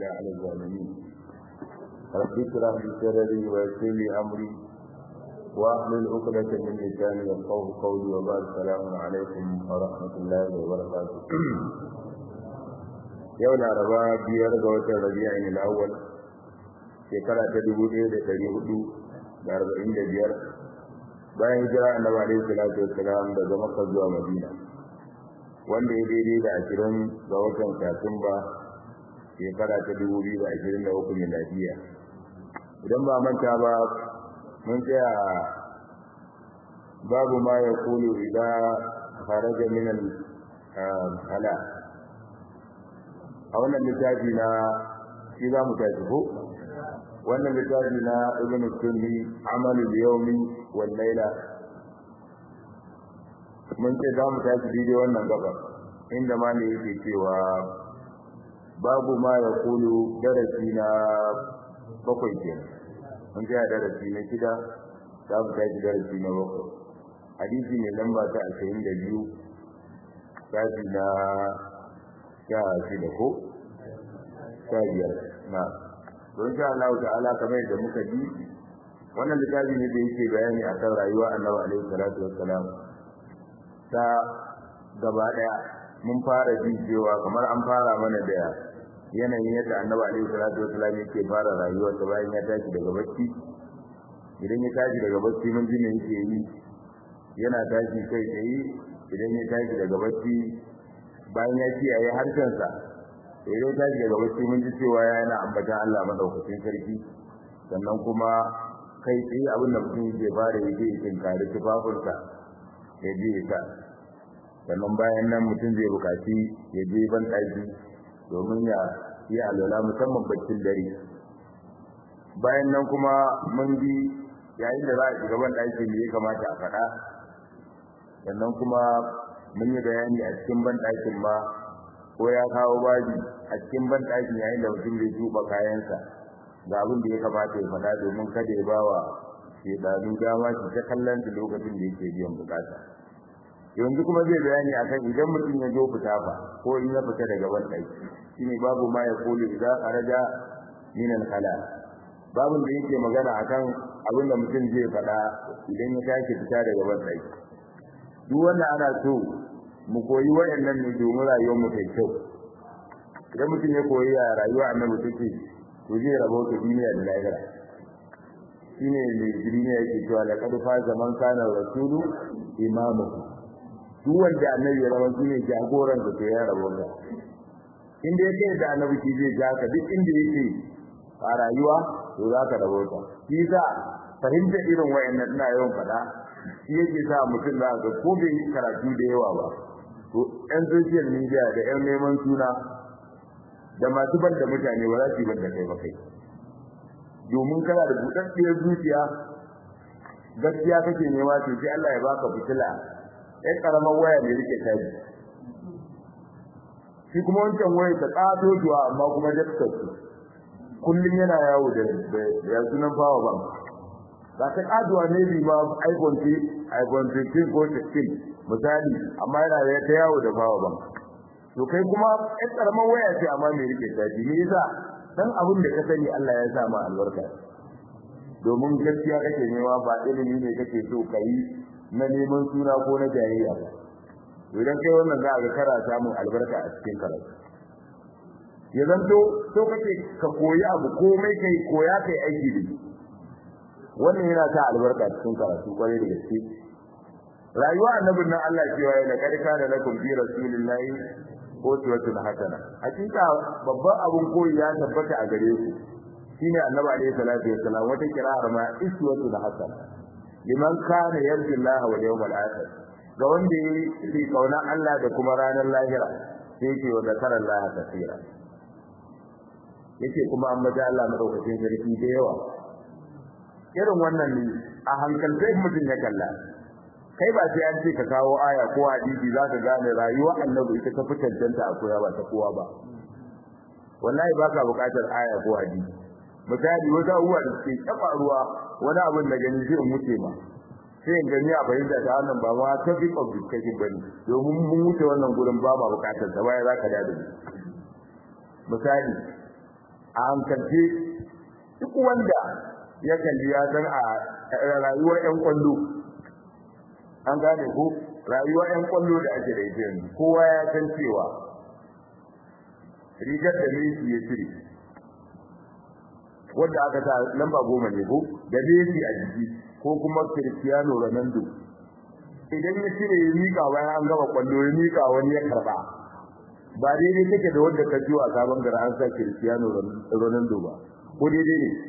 على الظالمين رب اشرح لي صدري ويسر لي أمري واحلل عقدة من لساني يفقهوا قولي وبعد السلام عليكم ورحمة الله وبركاته yau laraba 5 ga watan rabi'in al-awwal shekara ta 1445 bayan hijira annabi alaihi salatu wassalam daga Makka zuwa Madina wanda ya daidai da 20 ga watan Satumba shekara ta 2023 miladiya idan ba manta ba mun tsaya babu ma yaqulu idza kharaja min al-hala a wannan littafi na shi za mu tafi ko wannan littafi na ibn sunni amalu yawmi wal layla mun ce za mu tafi daidai wannan gaba inda ma ne yake cewa babu ma ya kulu darasi na 7 kenan mun ce darasi na 6 za mu tafi darasi na 7 hadisi ne lamba ta 22 tafi na ya shi da ko biyar na don sha Allah ta'ala kamar da muka ji wannan littafi ne da yake bayani akan rayuwa Annabi alaihi salatu wassalam ta gaba daya mun fara ji cewa kamar an fara mana da yanayin yadda Annabi alaihi salatu wassalam yake fara rayuwa ta bayan ya tashi daga bacci idan ya tashi daga bacci mun ji me yake yi yana tashi kai tsaye idan ya tashi daga bacci bayan ya kiyaye harshensa idan ta ji daga bacci mun ji cewa yana ambata Allah madaukakin sarki sannan kuma kai tsaye abin da mutum ke fara yake cikin kare tufafinsa ya je ta sannan bayan nan mutum zai bukaci ya je ban ɗaki domin ya yi alwala musamman baccin dare bayan nan kuma mun ji yayin da za a shiga ban ɗaki me ya kamata a faɗa sannan kuma mun yi bayani a cikin banɗakin ba ko ya kawo baji a cikin banɗakin yayin da mutum zai tuba kayansa ga abin da ya kamata ya faɗa domin kada ya bawa shedanu dama shi ta kallon su lokacin da yake biyan bukata yanzu kuma zai bayani akan idan mutum ya zo fita fa ko in ya fita daga banɗaki shine babu ma ya kulu idan kharaja min al-khala babun da yake magana akan abin da mutum zai faɗa idan ya tashi fita daga banɗaki duk wanda ana so mu koyi wayannan ne domin rayuwar mu ta kyau idan mutum ya koyi rayuwa annabi take to zai rabo ta duniya da lahira shine ne duniya yake cewa la kad fa zaman kana rasulu imamu duk wanda annabi ya rawa shine jagoran da ya rabo ta inda yake da annabi shi zai ja ka duk inda yake a rayuwa to za ka rabo ta shi za fahimta irin wayannan ina yawan fada shi yake sa mutum da ga ko bai karatu da yawa ba to ɗan social media da ɗan neman suna da masu banda mutane ba za su banda kai ba kai domin kana da buɗaɗɗiyar zuciya gaskiya kake nema to sai Allah ya baka fitila ɗan karamar waya ne rike taji shi kuma wancan waya ta ƙato zuwa amma kuma daktar kullum yana yawo da ya sunan power bank ba ta kaduwa ne bi ma iPhone 15 ko 16 misali amma yana da ta yawo da power bank to kai kuma ɗan karamar waya ce amma me rike daji me yasa dan abin da ka sani Allah ya sa ma albarka domin gaskiya kake nema ba ilimi ne kake so kai na neman suna ko na jayayya ba to idan kai wannan za ka kara samun albarka a cikin karatu ya zanto so kake ka koyi abu komai kai koya kai aiki da wannan yana sa albarka cikin karatu kwarai da gaske rayuwa annabin nan Allah cewa ya karka da lakum bi rasulillahi uswatun hasana hakika babban abun koyi ya tabbata a gare ku shine annabi alaihi salatu wassalam wata kira'ar ma uswatun hasana liman kana yarju Allah wal yawmal akhir ga wanda yake kauna Allah da kuma ranar lahira sai yake wa zakara Allah kaseera yake kuma an maja Allah madaukakin sarki da yawa irin wannan ne a hankalce mutum ya kalla kai ba sai an ce ka kawo aya ko hadisi zaka gane rayuwa annabi ita ta fitantanta a koya ba ta kowa ba wallahi baka bukatar aya ko hadisi misali wata uwa da ke kafaruwa wani abin da gani zai mutu ba sai in gani a bayyana ta wannan ba ma topic of discussion bane domin mun wuce wannan gurin ba ma bukatar ta baya zaka dade misali a hankalce duk wanda ya kalli ya san a rayuwar ƴan kwallo an gane ko rayuwar ƴan kwallo da ake da ita yanzu kowa ya san cewa rigar da Messi ya cire wanda aka sa lamba 10 ne ko da Messi a jiki ko kuma Cristiano Ronaldo idan ya cire ya mika bayan an gaba kwallo ya mika wani ya karba ba daidai take da wanda ka jiwa sabon gara an sa Cristiano Ronaldo ba ko daidai ne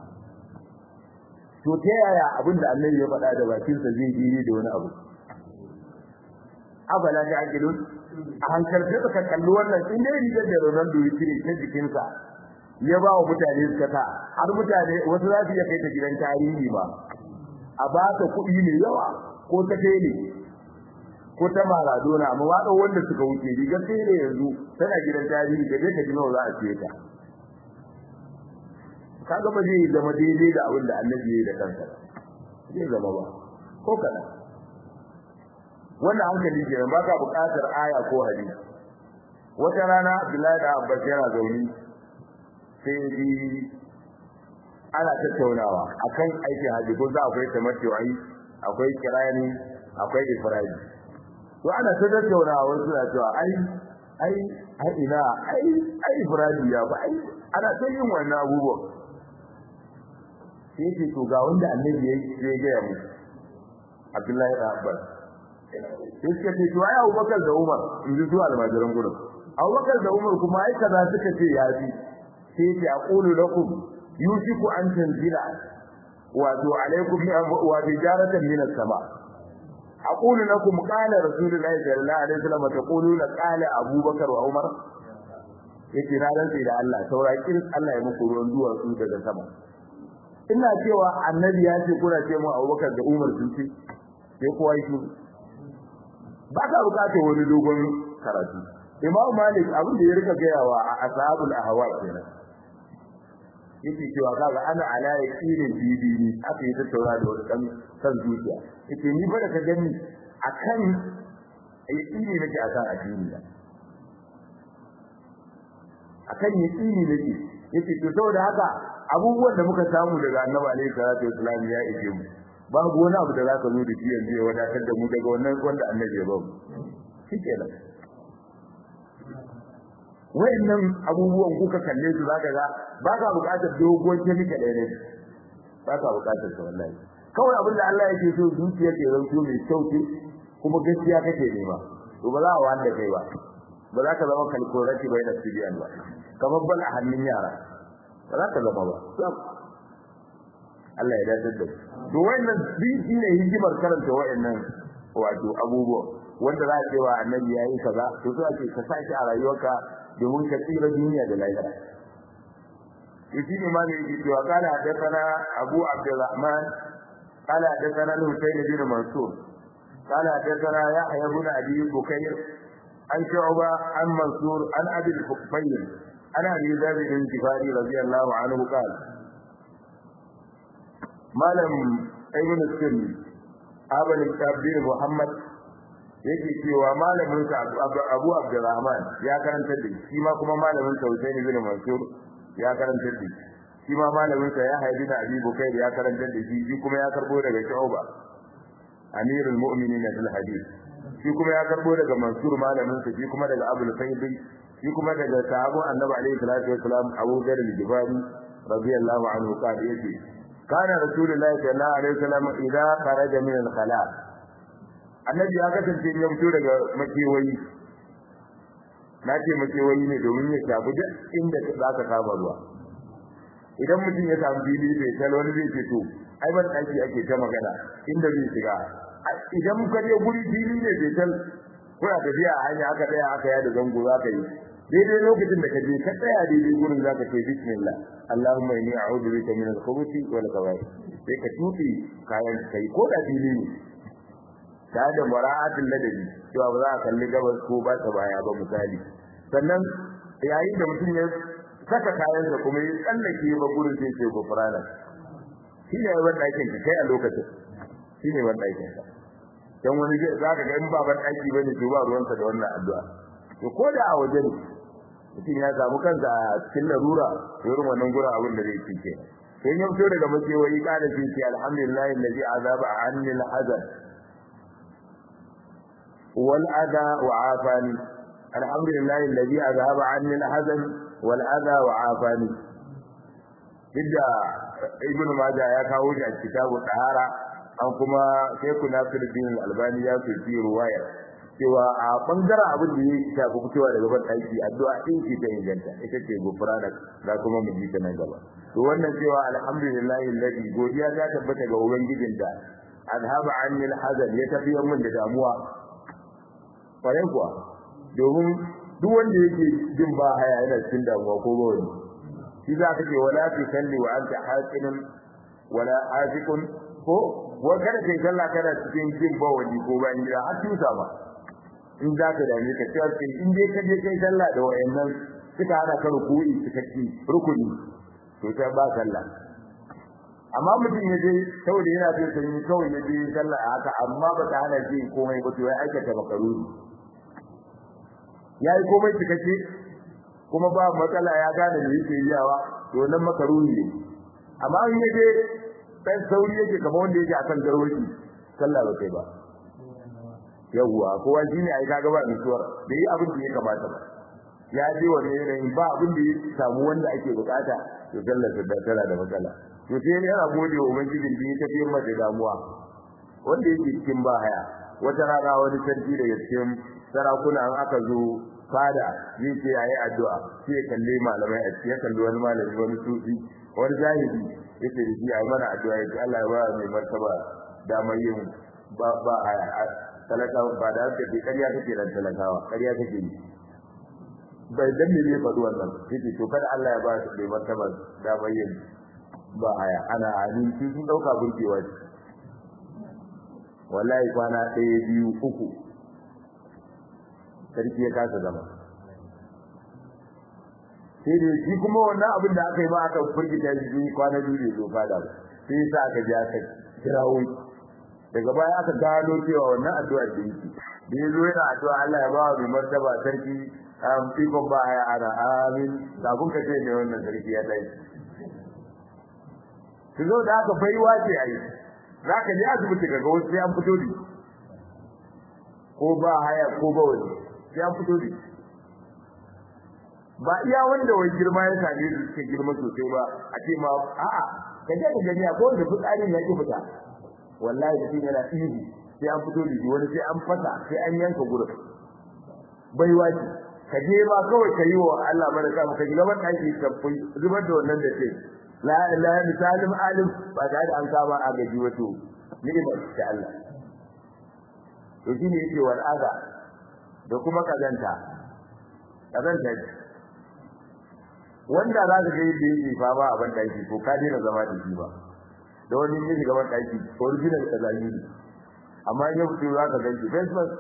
to ta yaya abinda Annabi ya faɗa da bakinsa zai yi da wani abu abala da akilun a hankalce ka kalli wannan in dai rigar da Ronaldo ya cire ta jikinsa ya ba wa mutane suka ta har mutane wasu za su iya kai ta gidan tarihi ba a ba ta kuɗi ne yawa ko ta tele ko ta Maradona amma waɗanda wanda suka wuce rigar tele yanzu tana gidan tarihi da dai ka ji nawa za a ce ta kaga ba zai zama daidai da abin da Annabi ya yi da kansa zai zama ba ko kada wannan hankali ke ba ka buƙatar aya ko hadisi wata rana Abdullahi da Abbas yana zauni sai ji ana tattaunawa akan aikin haji ko za akwai tamattu'i akwai kirani akwai ifradi to ana tattaunawa wasu na cewa ai ina ifradi ya ba ana ta yin wannan abubuwa sai ce to ga wanda Annabi ya ga mu Abdullahi da Abbas sai suka ce to ai Abubakar da Umar in ji zuwa almajiran gurin Abubakar da Umar kuma ai kaza suka ce ya fi sai ce aqulu lakum yusiku an tanzila wa tu alaikum wa tijaratan min as-sama aqulu lakum qala rasulullahi sallallahu alaihi wasallam taquluna qala Abubakar wa Umar yake na rantsi da Allah saurakin Allah ya muku ruwan duwatsu daga sama ina cewa Annabi ya ce kuna ce mu Abubakar da Umar sun ce sai kowa yi ba ka bukatar wani dogon karatu Imam Malik abin da ya rika gayawa a ashabul ahwa kenan yake cewa kaga ana ala yaqinin bibini aka yi tattauna da wani dan san zuciya yake ni ba da ka gani akan yaqini nake akan addini da akan yaqini nake yake to saboda haka abubuwan da muka samu daga Annabi alaihi salatu wasallam ya ije mu babu wani abu da za ka zo da shi yanzu ya wadatar da mu daga wannan wanda Annabi ya ba mu shikenan wayannan abubuwan kuka kalle su zaka ga ba ka buƙatar dogon kemika ɗaya ne ba ka buƙatar sa wallahi kawai abin da Allah yake so zuciya ke zanto mai sauki kuma gaskiya kake nema to ba za a wanda kai ba ba za ka zama kalkorati bai da sibiyan ba kamar bal a hannun yara ba za ka zama ba Allah ya dace da to wannan shi ne hikimar karanta wayannan wato abubuwa wanda za a ce wa Annabi yayi kaza to sai ake ka saki a rayuwarka domin ka tsira duniya da lahira shi ne ma ne yake cewa kana hadathana Abu Abdurrahman قال حدثنا الحسين بن منصور قال حدثنا يحيى بن ابي بكير عن شعبة عن منصور عن ابي الخفيل عن ابي ذر الغفاري رضي الله عنه قال مالم ابن السني ابو الكبير محمد yake cewa malamin sa Abu Abdurrahman ya karanta da shi ma kuma malamin sa Husayn ibn Mansur ya karanta da shi ma malamin sa ya haibi da Abi Bukair ya karanta da shi kuma ya karbo daga Shu'ba Amirul Mu'minin fil hadith shi kuma ya karbo daga Mansur malamin sa shi kuma daga Abu al-Sayyid shi kuma daga sahabu Annabi alaihi salatu wasalam Abu Dharr al-Ghifari radiyallahu anhu qala yace kana Rasulullahi sallallahu alaihi wasallam idza kharaja min al-khala Annabi ya kasance ya fito daga makewayi na ce makewayi ne domin ya shafi duk inda za ka kama ruwa idan mutum ya samu fili bai tal wani zai ce to ai ban daki ake ta magana inda zai shiga idan ka je guri fili ne bai tal kuna tafiya a hanya aka tsaya aka yada zango za ka yi daidai lokacin da ka je ka tsaya daidai gurin za ka ce bismillah Allahumma inni a'udhu bika min al-khubuthi wal khaba'ith sai ka tufi kayan kai ko da fili ne ta da mara'atul ladabi cewa ba za a kalli gabas ko ba ta baya ba misali sannan yayin da mutum ya saka kayan da kuma ya tsallake ba gurin sai ce gofrana shine wanda yake kai a lokacin shine wanda yake dan wani za ka ga in ba ban aiki bane to ba ruwansa da wannan addu'a to ko da a waje ne mutum ya samu kansa a cikin larura irin wannan gura abin da zai cike sai ya fito daga makewayi kada ce alhamdulillah alladhi azaba anni al-hazan wal adha wa afani alhamdulillah alladhi azaba anni al-hazan wal adha wa afani idda ibnu majah ya kawo shi a kitabu tahara an kuma Sheikh Nasiruddin Al-Albani ya fi ruwaya cewa a bangaren abin da ya shafi fitowa daga ban aiki addu'a din ce ta inganta ita ce gufrana da kuma mu ji ta nan gaba to wannan cewa alhamdulillahi alladhi godiya ta tabbata ga ubangijin da adhaba anni al-hazan ya tafiyar min da damuwa kwarai kuwa domin duk wanda yake jin ba haya yana cikin damuwa ko ba wani shi za ka ce wala fi salli wa anta haqinun wala aziqun ko wa kada kai sallah kana cikin jin ba wani ko ba inda har tusa ba in za ka dame ka cewa in dai ka je kai sallah da wayannan suka hana ka ruku'i suka ci rukuni to ta ba sallah amma mutum ya je saboda yana jin sanyi kawai ya je sallah haka amma ba ta hana shi komai ba to ya aikata makaruri yayi komai cikakke kuma ba matsala ya gane me yake yawa to nan makaruri ne amma in ya je dan sauri yake kamar wanda yake akan garwaji sallah ba kai ba yawwa kowa shine ai kaga ba mutuwar da yi abin da ya kamata ba ya je wannan yanayin ba abin da ya samu wanda ake bukata to sallar da tana da matsala to sai yana gode wa ubangijin da ya tafi masa damuwa wanda yake cikin ba haya wata rana wani sarki daga cikin sarakuna an aka zo fada zai ce yayi addu'a sai ya kalle malamai a cikin kalli wani malami wani sufi wani zahiri yace da shi ayi mana addu'a yace Allah ya ba mai martaba damar yin ba haya talakawa ba da haka ke ƙarya kake ran talakawa ƙarya kake yi bai dan ne zai faɗi wannan yace to kada Allah ya ba su mai martaba damar yin ba haya ana amin sun dauka burgewa wallahi kwana 1 2 3 sarki ya kasa zama sai dai shi kuma wannan abin da aka yi ba aka furgita shi kwana 2 ne zo fada ba sai sa aka ji aka kirawo daga baya aka gano cewa wannan addu'a da yake da yazo yana addu'a Allah ya ba wa martaba sarki ikon ba ya ana amin kafin ka ce ne wannan sarki ya dai su zo da aka baiwa ce ai zaka je asibiti kaga wasu sai an fito da ko ba haya ko ba wani sai an fito da ba iya wanda wai girma ya same su suke girma sosai ba a ce ma a'a ka je ka gani ko da fitsarin ya ki fita wallahi shi yana ihu sai an fito da wani sai an fasa sai an yanka gurin baiwa ce ka je ba kawai ka yi wa Allah baraka ka ji gaban ɗaki ka zubar da wannan da ce la ilaha misalim alim ba da an kama a gaji wato ni'imar ta Allah to shine yake wal aza da kuma kazanta wanda za ka ga yadda yake fa ba a ban ɗaki ko ka dena zama da shi ba da wani ne gaban ɗaki original kazani amma yau sai za ka ganki Facebook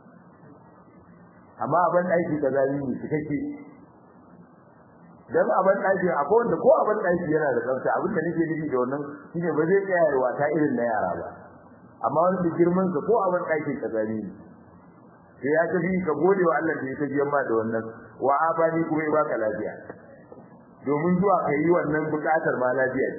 amma abin aiki da zalimi ne kake dan abin aiki akwai wanda ko abin aiki yana da tsafta abin da nake nufi da wannan shine ba zai tsaya yawa ta irin na yara ba amma wani da girman sa ko abin aiki da zalimi sai ya tafi ka gode wa Allah da ya tafi yamma da wannan wa abani kuma ya baka lafiya domin zuwa kai wannan bukatar ma lafiya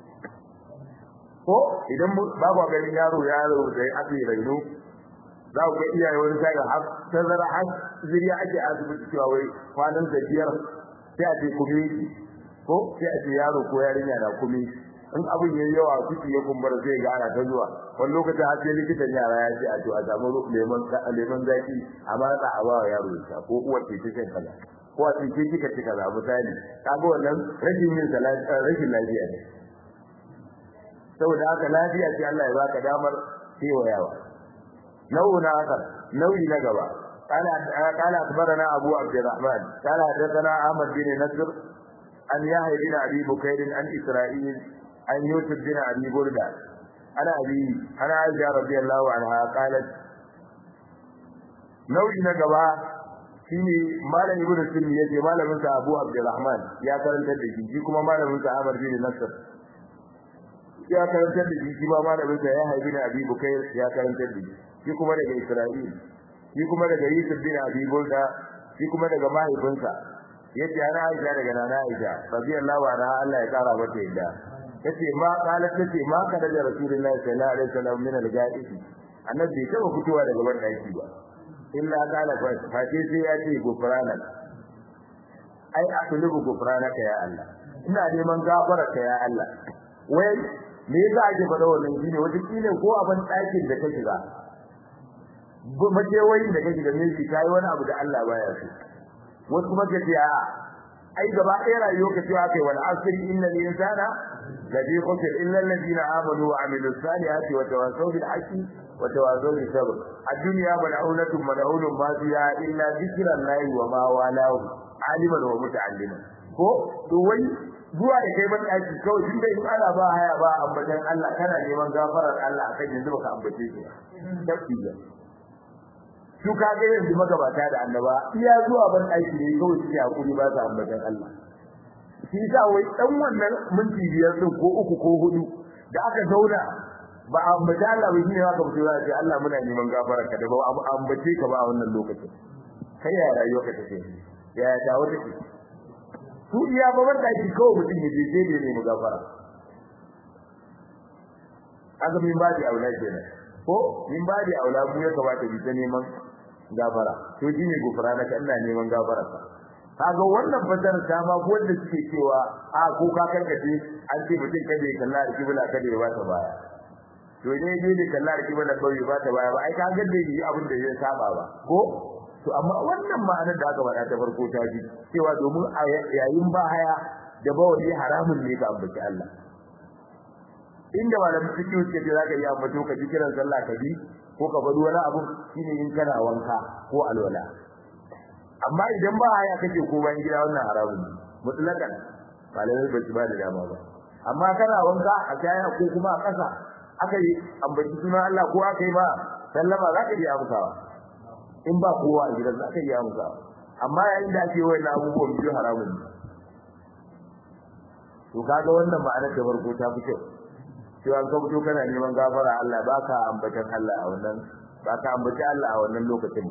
ko idan babu ganin yaro da ake raino za ku ga iyaye wani sai ga har tazara har zuriya ake asibiti cewa wai kwanan da biyar sai a ce kuma ko sai a ce yaro ko yarinya da kuma in abin yayi yawa kuki ya kumbura sai ga ana ta zuwa wani lokacin har sai likitan yara ya ce a to a samu lemon zaki a matsa a ba yaro ya ko uwar ce take kaza ko a ce kika ci kaza misali kaga wannan rashin lafiya ne saboda haka lafiya ce Allah ya baka damar kewayawa نوع آخر نوع نجبا قال أخبرنا أبو عبد الرحمن قال حدثنا أحمد بن نصر عن يحيى بن أبي بكير عن إسرائيل عن يوسف بن أبي بردة عن عائشة رضي الله عنها قالت نوع نجبا shine malam ibnu sunni yace malamin sa Abu Abdurrahman ya karantar da shi kuma malamin sa Ahmad bin Nasr ya karantar da shi ba malamin sa ya haibi Abi Bukayr ya karantar da shi kuma daga Isra'il shi kuma daga Yusuf bin Abi Bulda shi kuma daga mahaifinsa yace ana Aisha daga nana Aisha radiyallahu anha Allah ya kara mata yadda yace ma qalat tace ma kada da rasulullahi sallallahu alaihi wasallam min al-ga'idi annabi bai taba fitowa daga ban daki ba illa qala fa sai ya ce gufranan ai atlubu gufranaka ya Allah ina neman gafararka ya Allah wai me yasa ake faɗa wannan shine wata kile ko abin ɗakin da ka shiga mace wai da kake da miji kai wani abu da Allah baya so wasu kuma kace a ai gaba ɗaya rayuwa ka cewa kai wal asri innal insana ladhi khusir illa alladhina amanu wa amilus salihati wa tawassaw bil haqqi wa tawassaw bis sabr ad-dunya mal'unatun mal'unun ma fiha illa dhikrullahi wa ma walahu aliman wa muta'alliman ko to wai zuwa da kai ban daki kawai tunda in ana ba haya ba ambatan Allah kana neman gafarar Allah akan yanzu baka ambace shi tafiya su ka ga yanzu magabata da annaba iya zuwa ban daki ne kawai suke hakuri ba su ambatan Allah shi sa wai dan wannan minti biyar din ko uku ko hudu da aka zauna ba ambata Allah ba shine haka mutum ya ce Allah muna neman gafarar ka da ba ambace ka ba a wannan lokacin kai ya rayuwa ka take ya ta wata su iya babar da shi kawai mutum ya je ne mu gafara aka min ba da aula kenan ko min ba da aula mu ya kamata bi ta neman gafara to shine gufara da Allah neman gafara kaga wannan fasar ta ma ko wanda suke cewa a ko ka karkace an ce mutum kada ya kalla da kibla kada ya bata baya to ne da kalla da kibla kawai ya bata baya ba ai ka ga da yi abin da ya saba ba ko to amma wannan ma'anar da aka faɗa ta farko ta ji cewa domin a yayin bahaya da bawali haramun ne ka ambaci Allah inda malamin fiqh ce da zaka yi ambato ka ji kiran sallah ka bi ko ka bari wani abu shine in kana wanka ko alwala amma idan bahaya kake ko bayan gida wannan haramun ne mutlakan malamin ba ba da dama ba amma kana wanka a kaya ko kuma a ƙasa aka yi ambaci sunan Allah ko aka yi ba sallama zaka yi amsawa in ba kowa a gidan zaka yi amsa amma yayin da ake wayan abubuwan biyu haramun ne to kaga wannan ma'anar da farko ta fi kyau cewa ka fito kana neman gafara Allah baka ambatan Allah a wannan baka ambaci Allah a wannan lokacin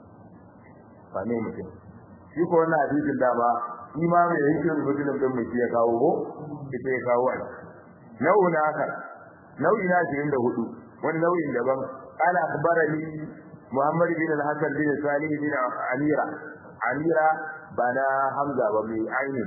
ba ne mutum shi ko wannan hadisin da ba imam ya yake rubutun din mu ya kawo ko ita ya kawo ai nau'in akar nau'in na 24 wani nau'in daban qala akhbarani محمد بن الحسن بن صالح بن عميرة بنا حمزة بن عين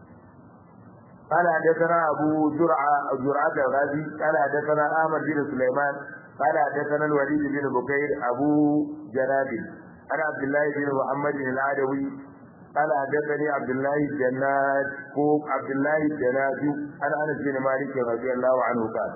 قال حدثنا أبو زرعة الغازي قال حدثنا أحمد بن سليمان قال حدثنا الوليد بن بكير أبو جناب أنا عبد الله بن محمد العدوي قال حدثني عبد الله الجناد عبد الله الجناد أنا أنس بن مالك رضي الله عنه قال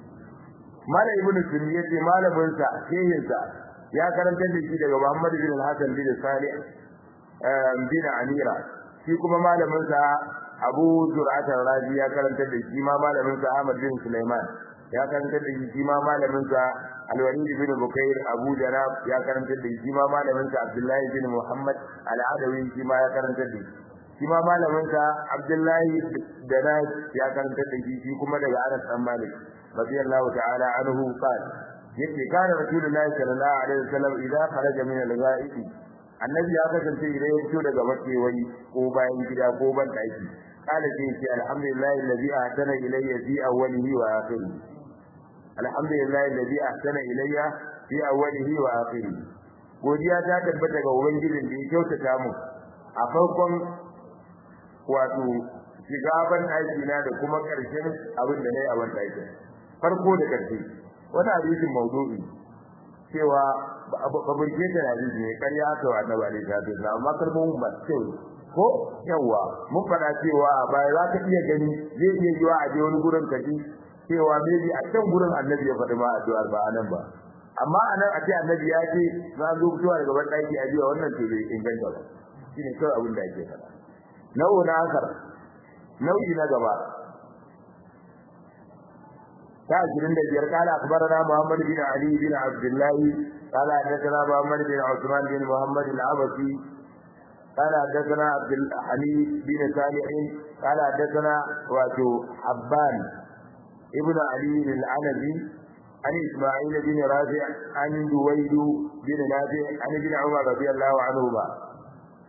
مال ابن سنية مال بنسى شيخ ya karanta da shi daga Muhammad bin Al-Hasan bin Salih bin Amira shi kuma malamin sa Abu Zur'at al-Razi ya karanta da shi ma malamin sa Ahmad bin Sulaiman ya karanta da shi ma malamin sa Al-Walid bin Bukair Abu Jarab ya karanta da shi ma malamin sa Abdullah bin Muhammad Al-Adawi shi ma ya karanta da shi ma malamin sa Abdullah Danas ya karanta da shi kuma daga Anas bin Malik radiyallahu ta'ala anhu qala yace kana rasulullahi sallallahu alaihi wasallam idan kharaja min al-ghaibi annabi ya kasance idan ya fito daga makewayi ko bayan gida ko ban daki kana ce alhamdulillahi alladhi ahsana ilayya fi awwalihi wa akhirihi alhamdulillahi alladhi ahsana ilayya fi awwalihi wa akhirihi godiya ta tabbata ga ubangijin da ya kyautata mu a farkon wato shiga ban daki na da kuma karshen abin da nayi a ban daki farko da karshe wani hadisin mawdu'i cewa ba burge da hadisi ne ƙarya ta wa annabi alaihi salatu wasallam amma kalmomin ba kyau ko yawa mun fada cewa bai za ka iya gani zai iya yiwa a je wani gurin kaji cewa maybe a can gurin annabi ya faɗi ma addu'ar ba anan ba amma anan a ce annabi ya ce za zo fitowa daga ban daki a jiya wannan to bai inganta ba shine kawai abin da ake faɗa nau'i na gaba تاجرين الذي قال أخبرنا محمد بن علي بن عبد الله قال حدثنا محمد بن عثمان بن محمد العبسي قال حدثنا عبد الحميد بن صالح قال حدثنا واتو حبان ابن علي العنبي عن إسماعيل بن رافع عن دويد بن نافع عن ابن عمر رضي الله عنهما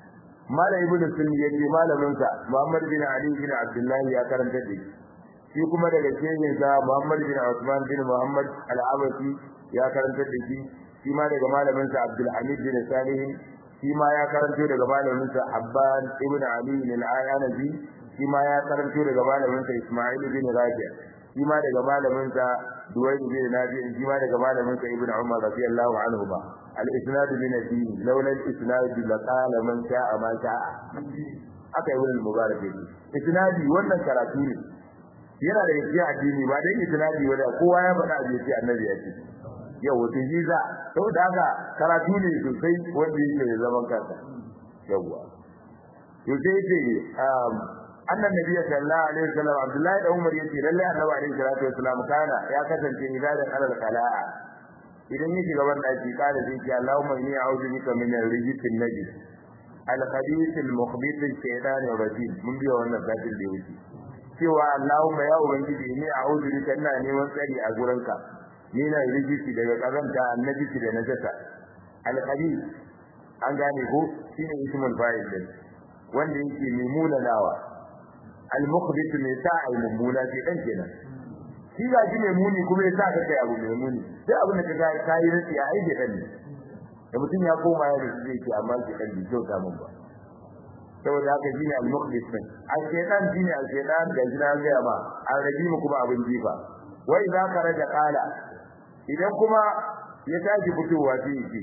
malam ibnu sunni yace malamin sa Muhammad bin Ali bin Abdullah ya karanta da shi kuma daga shehin sa Muhammad bin Usman bin Muhammad al-Abasi ya karanta da shi ma daga malamin sa Abdul Hamid bin Salih shi ma ya karanto daga malamin sa Abban ibn Ali al-Ayanabi shi ma ya karanto daga malamin sa Isma'il bin Rabi' shi ma daga malamin sa Duwayd bin Nabi shi ma daga malamin sa Ibn Umar radiyallahu anhuma al-isnad min ad-din laula al-isnad laqala man sha'a ma sha'a aka yi wurin mubarak ne isnadi wannan karatu ne yana da yake addini ba dai isnadi wanda kowa ya faɗa a ce annabi ya ce yau wato jiza saboda haka karatu ne sosai wanda yake zaman kansa yawa to sai ce annan nabi sallallahu alaihi wasallam Abdullahi da Umar yace lalle annabi alaihi salatu wasallam kana ya kasance idan alal qala'a idan yake gaban daki kada sai ce Allahumma inni a'udhu bika min ar-rijsil najis al-khabith al-mukhbith al-shaytan ar-rajim mun biya wannan zatin da yake cewa Allahumma ya ubangiji inni a'udhu bika ina neman tsari a gurinka ni na rijisi daga kazanta annabisi da najasa al-khabith an gane ko shine ismul fa'il din wanda yake mimuna nawa al-mukhbith mai sa'a mumuna ce dan kenan shi ga shi mai muni kuma ya sa ka kai abu mai muni sai abin da kaga kai rasi a aide dan da mutum ya koma ya rusu zai ce amma shi dan bai kyauta mun ba saboda haka shine al-mukhbith din al-shaytan shine al-shaytan da jina ga ba al-rajim kuma abin jifa wai za ka raja kala idan kuma ya tashi fitowa sai yake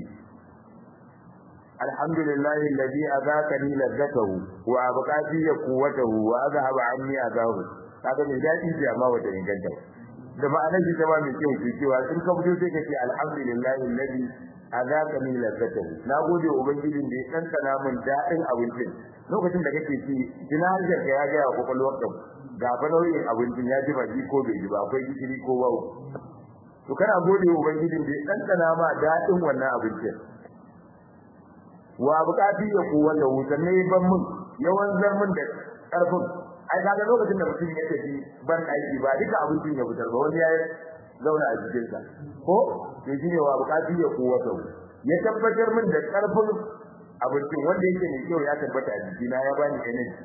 alhamdulillahi alladhi azaqani ladzatahu wa abqati quwwatahu wa azhaba anni adahu kaga mai dadi ce amma wata inganta da ma'anar shi ta ba mai kyau ce cewa in ka fito sai ka ce alhamdulillahi alladhi azaqani ladzatahu nagode ubangijin da ya kankana min dadin abincin lokacin da kake ci kina harshen ka ya ga ya kokolwar ka ga fa nauyin abincin ya ji ba ji ko bai ji ba akwai gishiri ko bawo to kana gode ubangijin da ya kankana ma dadin wannan abincin wa bukati ya kuwa da wutanne ban mun yawan zarmin da karfin ai kaga lokacin da mutum ya tafi ban aiki ba duka abincin ya fitar ba wani ya zauna a cikin sa ko to shine wa bukati ya kuwa da ya tabbatar min da karfin abincin wanda yake ne kyau ya tabbata a jikina ya bani energy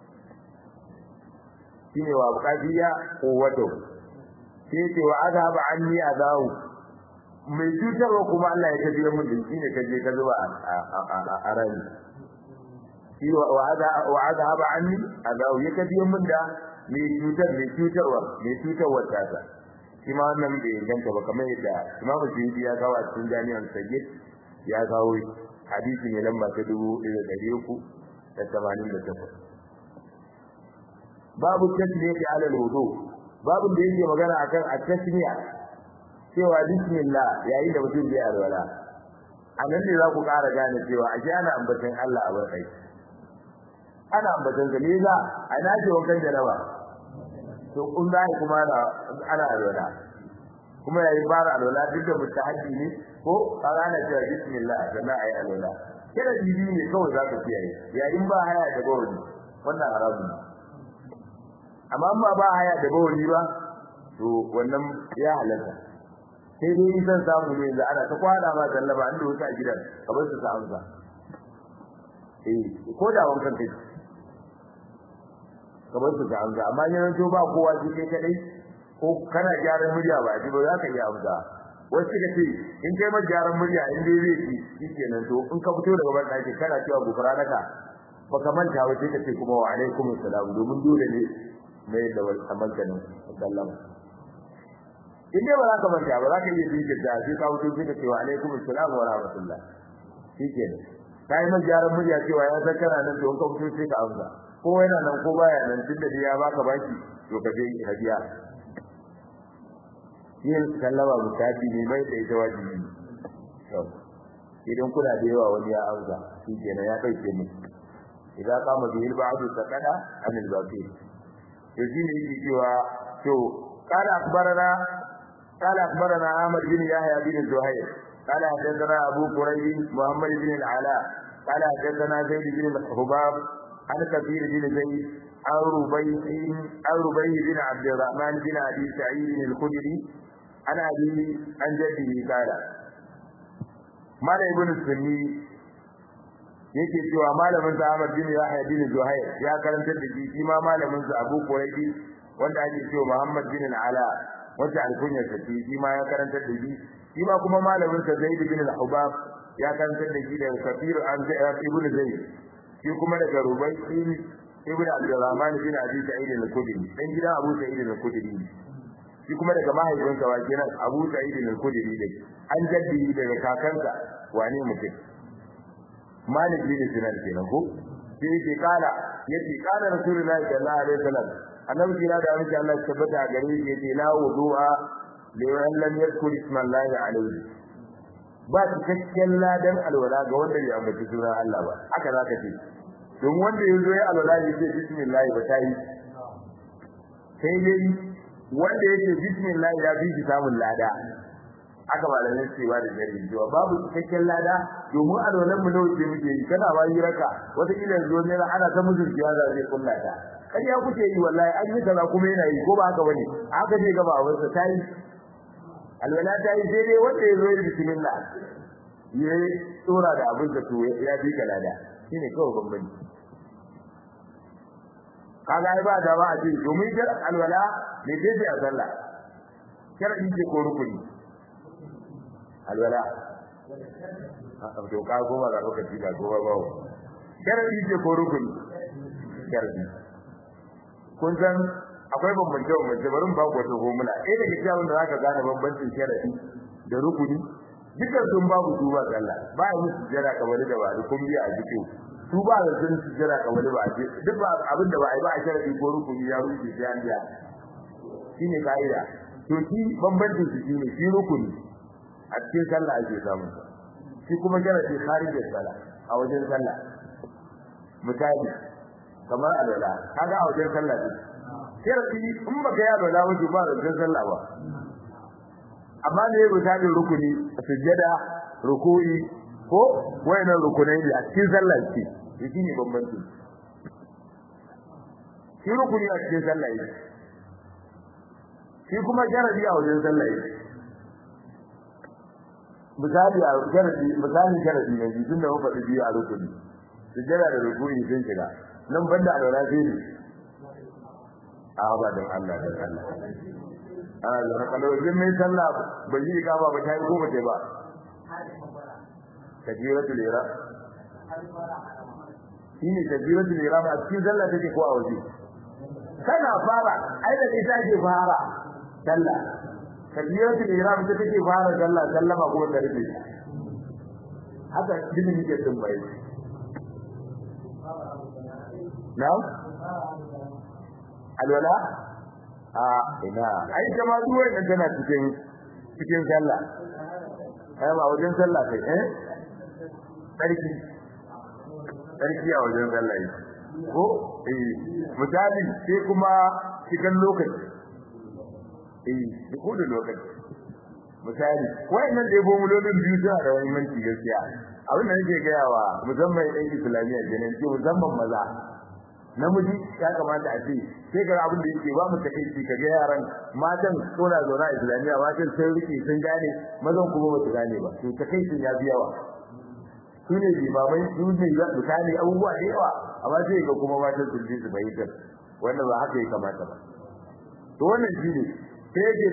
shine wa bukati ya kuwa da sai ce wa azaba anni azahu mai cutarwa kuma Allah ya tafiye mun da shi ne kaje ka zuba a rani shi wa azaba anni azahu ya tafiye mun da mai cutarwa ta ta shi ma wannan bai ganta ba kamar yadda Imam Suyuti ya kawo a cikin Jami'an Sagir ya kawo hadisi ne lamba ta 1388 babu tasmiyati ala al-wudu babu da yake magana akan at-tasmiya cewa bismillah yayin da mutum zai alwala anan ne za ku ƙara gane cewa a ana ambatan Allah a bakai ana ambatan zalila ana ce wankan jaraba to kun ga kuma ana alwala kuma yayin fara alwala duk da mutahaji ne ko ana cewa bismillah sannan ayi alwala kada bibi ne kawai za ka kiyaye yayin ba haya da bawli wannan haramun amma ba haya da bawli ba to wannan ya halatta sai dai zan samu ne da ana ta kwada ma sallama inda wuta a gidan kamar su ta amsa ko da wankan kai kamar su ta amsa amma yanzu to ba kowa shi kai kadai ko kana gyaran murya ba ji ba za ka iya amsa wasu ka ce in kai ma gyaran murya in dai zai ci shikenan to in ka fito daga ban daki kana cewa gufara naka baka manta ba sai ka ce kuma wa alaikum assalam domin dole ne mai da wannan ganin sallama in dai ba za ka manta ba za ka iya dinka da sai ka wuce sai ka ce wa alaikum assalam wa rahmatullah shikenan kai man jaran murya cewa ya san kana nan to ka wuce sai ka amsa ko yana nan ko baya nan tunda da ya baka baki to ka je hadiya yin sallama mutabi ne mai da ita wajibi to idan kuna da yawa wani ya amsa shikenan ya dauke mu idan kama bihil ba'du sakada anil baqi to shine yake cewa to قال أخبرنا أحمد بن يحيى بن زهير قال حدثنا أبو قريب محمد بن العلاء قال حدثنا زيد بن الحباب عن كثير بن زيد عن ربيع بن عبد الرحمن بن أبي سعيد الخدري عن أبي عن جده قال مال ابن السني yake cewa malamin sa Ahmad bin Yahya bin Zuhair ya karantar da shi ma malamin sa Abu Quraybi wanda ake cewa Muhammad bin Ala wanda alkunyar sa shi ma ya karantar da shi ma kuma malamin sa Zaid bin al-Hubab ya karantar da shi daga Kafir an ibn Zaid shi kuma daga Rubai ibn Abdurrahman bin Abi Sa'id al-Khudri dan gida Abu Sa'id al-Khudri shi kuma daga mahaifinsa wa kenan Abu Sa'id al-Khudri dai an jaddi daga kakansa wane mutum Malik bin Sinan kenan ko sai yake kala Rasulullahi sallallahu alaihi wasallam annabi kira da miki Allah tabbata a gare shi yace la wudu'a li man lam yadhkur ismallahi alaihi ba cikakken ladan alwala ga wanda ya ambaci sunan Allah ba haka zaka ce don wanda yazo ya alwala yace bismillah ba tayi sai dai wanda yake bismillah ya bi samun lada aka ba da nasi ba da jari jiwa babu cikakken lada domin alwalan mu nawa ce muke yi kana bayi raka wata kila zo ne ana ta muzurciya da zai kullata kai ya kuke yi wallahi an yi kaza kuma yana yi ko ba haka bane haka je gaba wasa tayi alwala tayi sai dai wanda yazo ya bismillah ya tsora da abin da to ya bi ka lada shine kawai bambanci kaga ai ba da ba a ce domin jar alwala ne dai a sallah sharadi ce ko rukuni alwala to ka goma ga lokaci da goma ba sharadi ce ko rukuni sharadi kun san akwai bambance bari mu ba ku wata gomula eh da kike abin da zaka gane bambancin sharadi da rukuni dukkan sun babu duba sallah ba yi sujjada kamar da ba kun biya a jiki su ba da sun sujjada kamar da ba a ji duk ba abin da ba ai ba a sharadi ko rukuni ya rufe sai an biya shine kaida to shi bambancin su shine shi rukuni a cikin sallah ake samu shi kuma sharadi kharijin sallah a wajen sallah misali kamar alwala kaga a wajen sallah ne sharadi in baka yi alwala wajen ba da sallah ba amma ne misalin rukuni sujjada ruku'i ko wayannan rukunai ne a cikin sallah ce shi ne bambanci shi rukuni a cikin sallah ne shi kuma sharadi a wajen sallah ne misalin sharadi ne tun da muka faɗi a rukuni sujjada da ruku'i sun shiga nan banda alwala sai ne ba dan Allah dan Allah da kalojin mai sallah bai yi gaba ba tayi ko bace ba tajiratul ihram shine tajiratul ihram a cikin sallah take ko a waje kana fara ai da ita ke fara sallah tajiratul ihram ita take fara sallah sallama ko ta rufe haka dinin yake din bai na'am alwala ina ai jama'a duwai da tana cikin sallah ai ba wajen sallah kai sarki a wajen sallah ko misali sai kuma cikin lokaci duk da lokaci misali wayannan da yabo mulolin biyu suna da muhimmanci gaskiya abin da nake ga yawa musamman ɗan islamiyya kenan ce musamman maza namiji ya kamata a ce sai ga abin da yake ba mu takeici kaga yaran matan suna zauna islamiyya matan sai rike sun gane mazan kuma ba su gane ba to takeicin ya bi yawa su ne limamai su ne ya mutane abubuwa da yawa amma sai ga kuma matan su ji su bayyana wanda ba haka ya kamata ba to wannan shine sai yake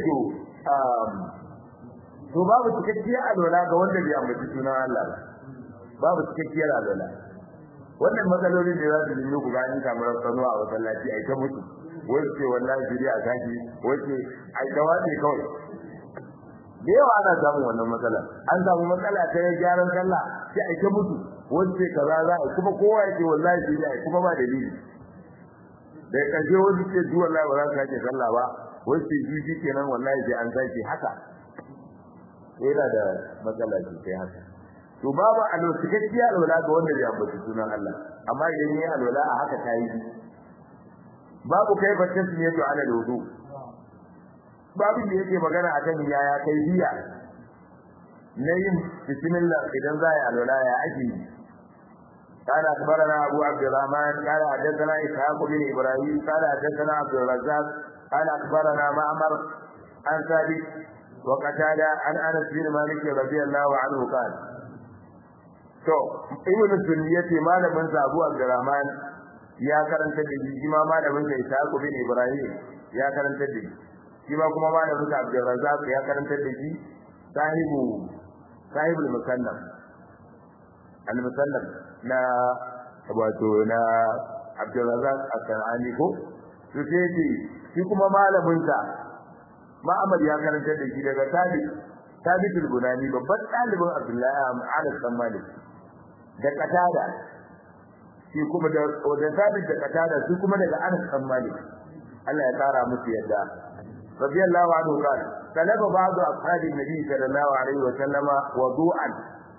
to babu cikakkiyar alwala ga wanda bai ambaci sunan Allah ba babu cikakkiyar alwala wannan matsalolin da za su yi ku gani kamar sanuwa a masallaci ai ta mutu wai ce wallahi jiri a kaji wace ai tawace kawai da yawa ana samun wannan matsala an samu matsala ta gyaran sallah sai ai ta mutu wace kaza za a kuma kowa yake wallahi jiri ai kuma ba dalili da kaje wani ce ji wallahi ba za ka sake sallah ba wace ji kenan wallahi sai an sake haka yana da matsala ce sai haka to babu alwala alwala ga wanda bai ambaci sunan Allah amma idan yayi alwala a haka tayi babu kai bacin ne to ala wudu babu da yake magana akan yaya kai biya nayin bismillah idan za ya alwala ya ake قال أخبرنا أبو عبد الرحمن قال حدثنا إسحاق بن إبراهيم قال حدثنا عبد الرزاق قال أخبرنا معمر عن ثابت وقتادة عن أنس بن مالك رضي الله عنه قال to ibnu sunni yace malamin sa Abu Abdurrahman ya karanta da shi ma malamin sa Ishaq bin Ibrahim ya karanta da shi ma kuma malamin sa Abdul Razzaq ya karanta da shi sahibul musannaf al-musannaf na wato na Abdul Razzaq as-Sanani ko to sai shi kuma malamin sa Ma'amar ya karanta da shi daga Thabit al-Bunani babban dalibin Abdullahi Anas bin Malik da Qatada shi kuma da Thabit da Qatada su kuma daga Anas bin Malik Allah ya tsara musu yadda radiyallahu anhu kana talaba ba'd ashabi nabi sallallahu alaihi wa sallama wudu'an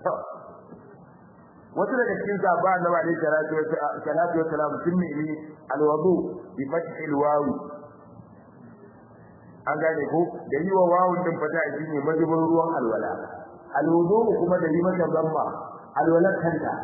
wato daga cikin sahaba annabi alaihi salatu wa salam sun nemi alwudu bi fathi alwaw an gane ko da yi wa wawun din fata shine majibin ruwan alwala alwudu kuma da yi mata zamma alwala kanta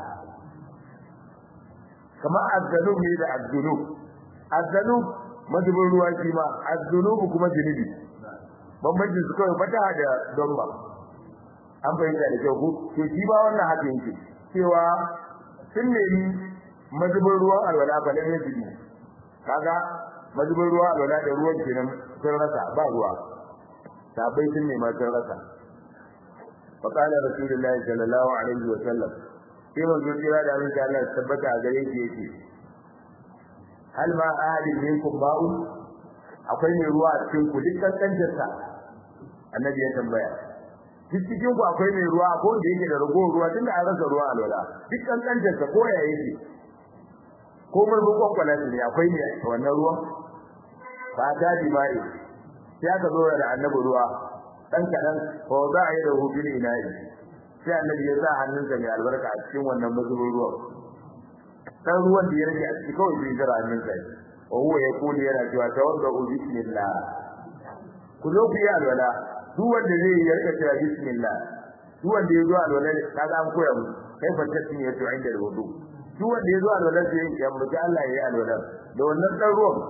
kama azzalum ne da azzalum majibin ruwa shi ma azzulum kuma zunubi bambancin su kawai fata da zamma an bayyana da kyau ko to shi ba wannan haka yake cewa sun nemi majibin ruwan alwala ba da zunubi kaga majibin ruwa alwala da ruwan kenan sun rasa ba ruwa sabai sun nema sun rasa fa kana rasulullahi sallallahu alaihi wa sallam sai manzo kira da Allah Allah tabbata a gare shi yake hal ma ahadin minkum ba'u akwai ne ruwa a cikin ku dukkan kanjarsa annabi ya tambaya cikin ku akwai ne ruwa ko da yake da ragowar ruwa tunda an rasa ruwa alwala dukkan kanjarsa ko ya yake ko mun kwakwala ne akwai ne wannan ruwan ba ta jima'i sai aka zo da annabi ruwa dan kadan ko za a yi da hubin ina'i sai annabi ya sa hannunsa mai albarka a cikin wannan mazubin ruwan dan ruwan da ya rage a cikin kawai bai jira hannunsa wa huwa yaqulu yana cewa tawaddu bismillah ku zo ku yi alwala duk wanda zai yi yarka cewa bismillah duk wanda ya zo alwala kaga an koya mu kai fattatin ya to inda da wudu duk wanda ya zo alwala sai ya mutu Allah ya yi alwala da wannan dan ruwan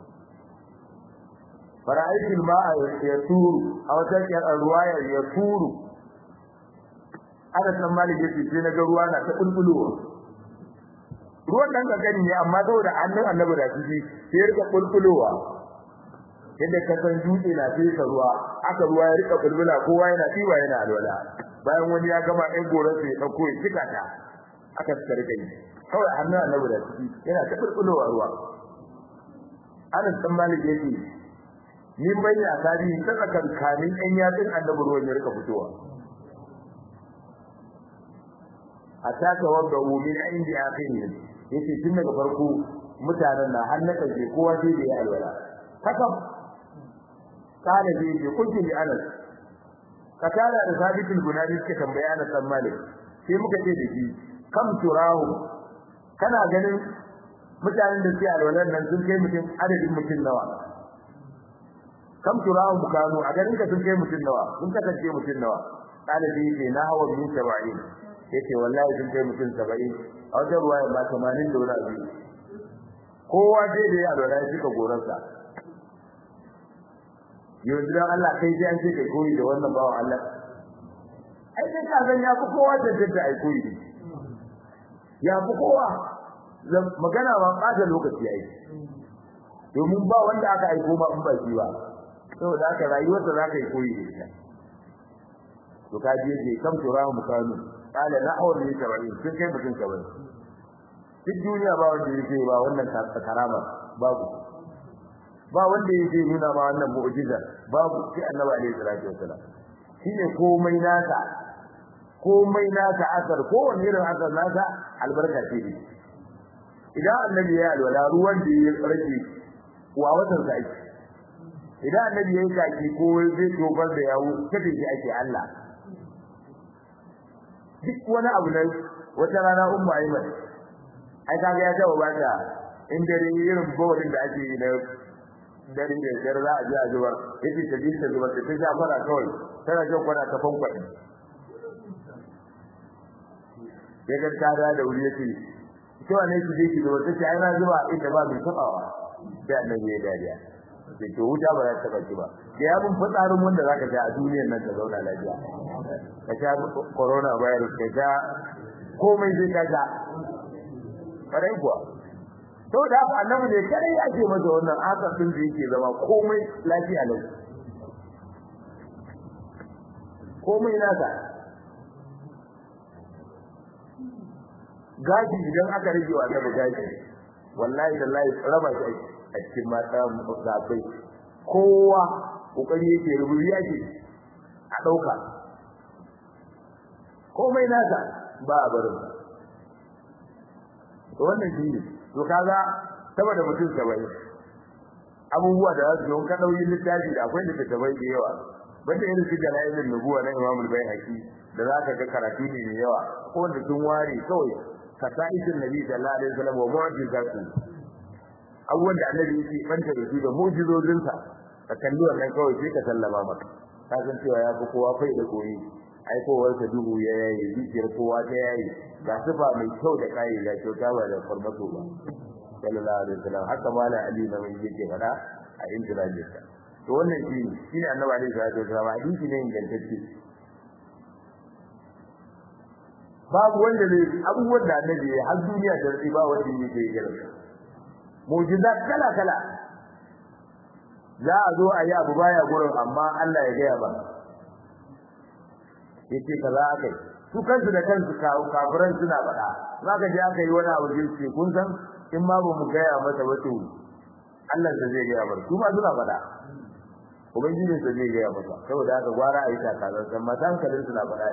fara'aytu al-ma'a yaturu aw takiyar al-ruwaya yaturu ana san malike ce sai na ga ruwa na ta bulbulowa ruwan dan gagani ne amma saboda annabi annabi da shi sai ya rika bulbulowa yadda ka san dutse na sai ka ruwa aka ruwa ya rika bulbula kowa yana tiwa yana alwala bayan wani ya gama ɗan goran sai ya dauko ya cika ta aka tsare kai kawai annabi annabi da shi yana ta bulbulowa ruwa ana san malike ce min bayyana asali tsakan kamin ɗan yatsun annabi ruwan ya rika fitowa ataka wanda min indi akhirin yace tun daga farko mutanen na har na kaje kowa sai da ya alwala haka kana da yake kunki li anas kakala da sabitul gunadi suka tambaya na san malik sai muka ce da shi kam turahu kana ganin mutanen da suke alwalan nan sun kai mutum adadin mutum nawa kam turahu bukanu a garin ka sun kai mutum nawa sun kasance mutum nawa kana da yake na hawa min 70 yace wallahi sun kai mutum 70 a wajen ruwaya ba 80 da wani abu kowa dai da ya alwala shi ka gorarsa yanzu dan Allah kai sai an ce kai koyi da wannan bawo Allah ai sai ka san ya fi kowa da ai koyi ya fi kowa magana ba kada lokaci yayi domin ba wanda aka aiko ma in ba shi ba saboda haka rayuwar da zaka yi koyi da ita to ka je kam turahu mukanu kala na'ur ni tabarin sun kai mutum kawai duk duniya ba wanda yake ba wannan karama babu ba wanda yake nuna ma wannan mu'jiza babu sai annabi alaihi salatu wasalam shine komai nasa asar ko wani irin asar nasa albarka ce ne idan annabi ya alwala ruwan da ya rage wa watan sa ake idan annabi ya yi kaki ko zai tofar da yawo kada shi ake Allah duk wani abu ne wata rana ummu ayman ai kaga ya tawo bata in dare irin bawlin da ake yi na dare da dare za a ji a zuwa yace ta ji ta zuwa ta ja fara kawai tana jin kwana ta fankwadi yaga ta da wuri yace cewa ne ki je ki zuwa ta ai na zuwa inda ba mai tabawa sai annabi ya dariya sai to wuta ba za ta taba ki ba ya mun fitsarin wanda zaka ja a duniyar nan ta zauna lafiya ka sha corona virus ka sha komai zai kaga farai kuwa to da annabi ne kadai ake masa wannan akasin da yake zama komai lafiya lau komai nasa gaji idan aka rage wa annabi gaji wallahi wallahi raba shi a cikin mata musafai kowa kokari yake rubuci yake a dauka komai nasa ba a barin to wannan shi ne to kaga saboda mutum sabai abubuwa da za su yi ka dauki littafi da akwai littattafai da yawa banda irin su dalailin nubuwa na Imam al-Baihaqi da zaka ga karatu ne mai yawa ko wanda sun ware kawai fasaitin Nabi sallallahu alaihi wasallam wa mu'jizatu abubuwan da Annabi yake banta da su da mu'jizozinsa ka kalli wannan kawai sai ka sallama maka ka san cewa ya fi kowa fai da koyi aikowar ta duhu ya yayi zuciyar kowa ta yayi ga sifa mai kyau da kai ga kyauta ba da farmato ba sallallahu alaihi wasallam haka mala ali na mai yake fada a intirajinsa to wannan shine annabi alaihi salatu wasallam hadisi ne ingantacce babu wanda ne abubuwan da annabi har duniya da ba wanda yake yi mu'jiza kala kala za a zo a yi abu baya gurin amma Allah ya gaya ba yace kaza akai su kansu da kansu kafiran suna faɗa zaka je aka yi wani abu ce kun san in ma ba mu gaya mata ba to Allah da zai gaya ba su ma suna faɗa ubangiji sai zai gaya mata saboda haka gwara a yi takarar san matan kalin suna faɗa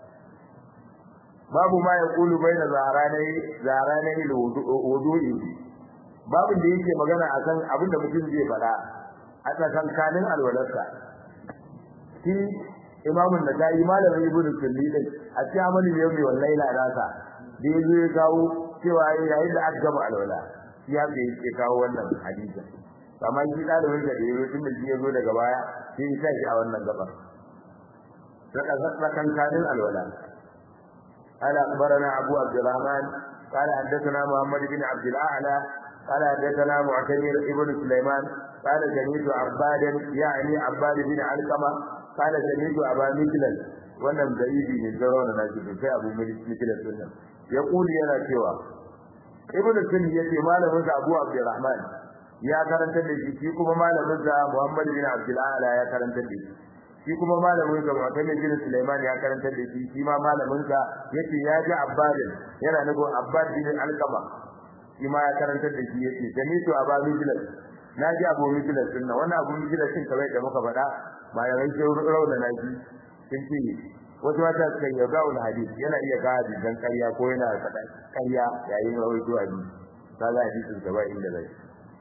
babu ma ya kulu baina zaranai wudu'i babin da yake magana akan abin da mutum zai faɗa a tsakankanin alwalarsa shi imamun da tayi malamin ibnu kulli din a cikin amalin yawmi wal laila rasa da yazo ya kawo cewa yayin da aka gama alwala shi ya ke kawo wannan hadisi amma shi da wanda da yazo tun da shi yazo daga baya sai ya tashi a wannan gaba tsakankanin alwala قال أخبرنا أبو عبد الرحمن قال حدثنا محمد بن عبد الأعلى قال حدثنا معتمر ابن سليمان قال سمعت عبادا يعني عباد بن علقمة قال سمعت أبا مثلا wannan dalili ne zaro na naji sai Abu Miklas sunna ya kuli yana cewa Ibn Sunni yace malamin sa Abu Abdurrahman ya karanta da shi kuma malamin sa Muhammad bin Abdul A'la ya karanta da shi kuma malamin sa Muhammad bin Sulaiman ya karanta da shi ma malamin sa yace ya ji Abbad yana nufin Abbad bin Alqama shi ma ya karanta da shi yace sami'tu Abu Miklas naji Abu Miklas sunna wannan Abu Miklas sun kawai da muka faɗa bayan sai rauna naji sun ce wasu wata kan ya gawo hadisi yana iya ga hadisan ƙarya ko yana faɗa ƙarya yayin rawaito hadisi kaga hadisin da ba inda zai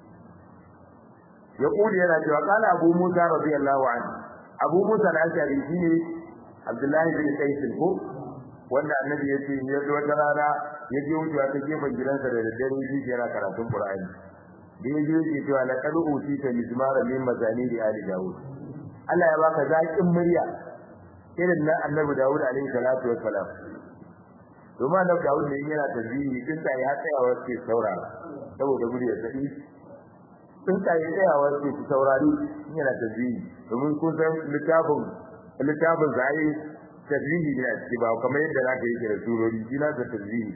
ya kuli yana cewa kana Abu Musa radiyallahu anhu Abu Musa al-Ashari shine Abdullah bin Qais ko wanda annabi ya ce ya zo wata rana ya je wucewa ta gefen gidansa da daddare shi yana karatun Qur'ani da ya je ya ce la qad utita mizmara min mazanidi ali Dawud Allah ya baka zakin murya irin na annabi Dawud alaihi salatu wassalam domin annabi Dawud ne yana tasbihi din ta ya tsayawa ce saurara saboda muryar sa din ta ya tsayawa ce saurari yana tasbihi domin kun san littafin zai tasbihi ne a ciki ba kamar yadda zaka yi da surori ina da tasbihi